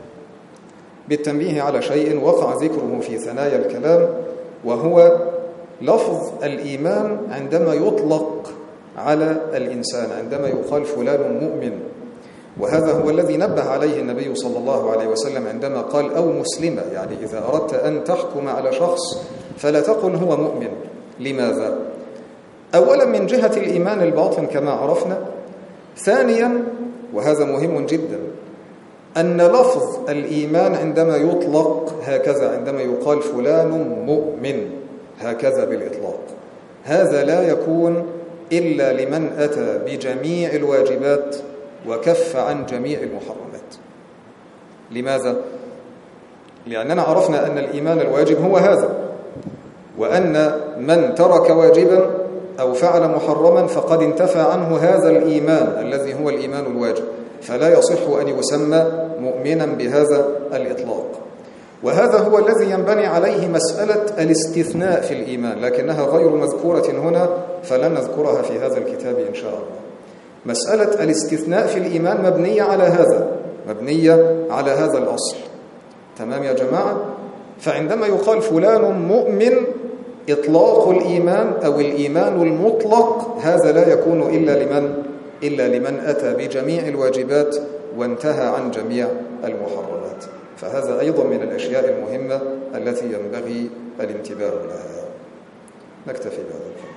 بالتنبيه على شيء وقع ذكره في ثنايا الكلام، وهو لفظ الإيمان عندما يطلق على الإنسان، عندما يقال فلان مؤمن، وهذا هو الذي نبه عليه النبي صلى الله عليه وسلم عندما قال أو مسلمة، يعني إذا أردت أن تحكم على شخص فلا تقل هو مؤمن. لماذا؟ أولا من جهة الإيمان الباطن كما عرفنا. ثانيا وهذا مهم جدا، أن لفظ الإيمان عندما يطلق هكذا، عندما يقال فلان مؤمن هكذا بالإطلاق، هذا لا يكون إلا لمن أتى بجميع الواجبات وكف عن جميع المحرمات. لماذا؟ لأننا عرفنا أن الإيمان الواجب هو هذا، وأن من ترك واجبا أو فعل محرما فقد انتفى عنه هذا الإيمان الذي هو الإيمان الواجب، فلا يصح أن يسمى مؤمنا بهذا الإطلاق. وهذا هو الذي ينبني عليه مسألة الاستثناء في الإيمان، لكنها غير مذكورة هنا فلن نذكرها في هذا الكتاب إن شاء الله. مسألة الاستثناء في الإيمان مبنية على هذا، مبنية على هذا الأصل. تمام يا جماعة؟ فعندما يقال فلان مؤمن، إطلاق الإيمان أو الإيمان المطلق هذا لا يكون إلا لمن أتى بجميع الواجبات وانتهى عن جميع المحرمات. فهذا أيضا من الأشياء المهمة التي ينبغي الانتباه لها. نكتفي بهذا.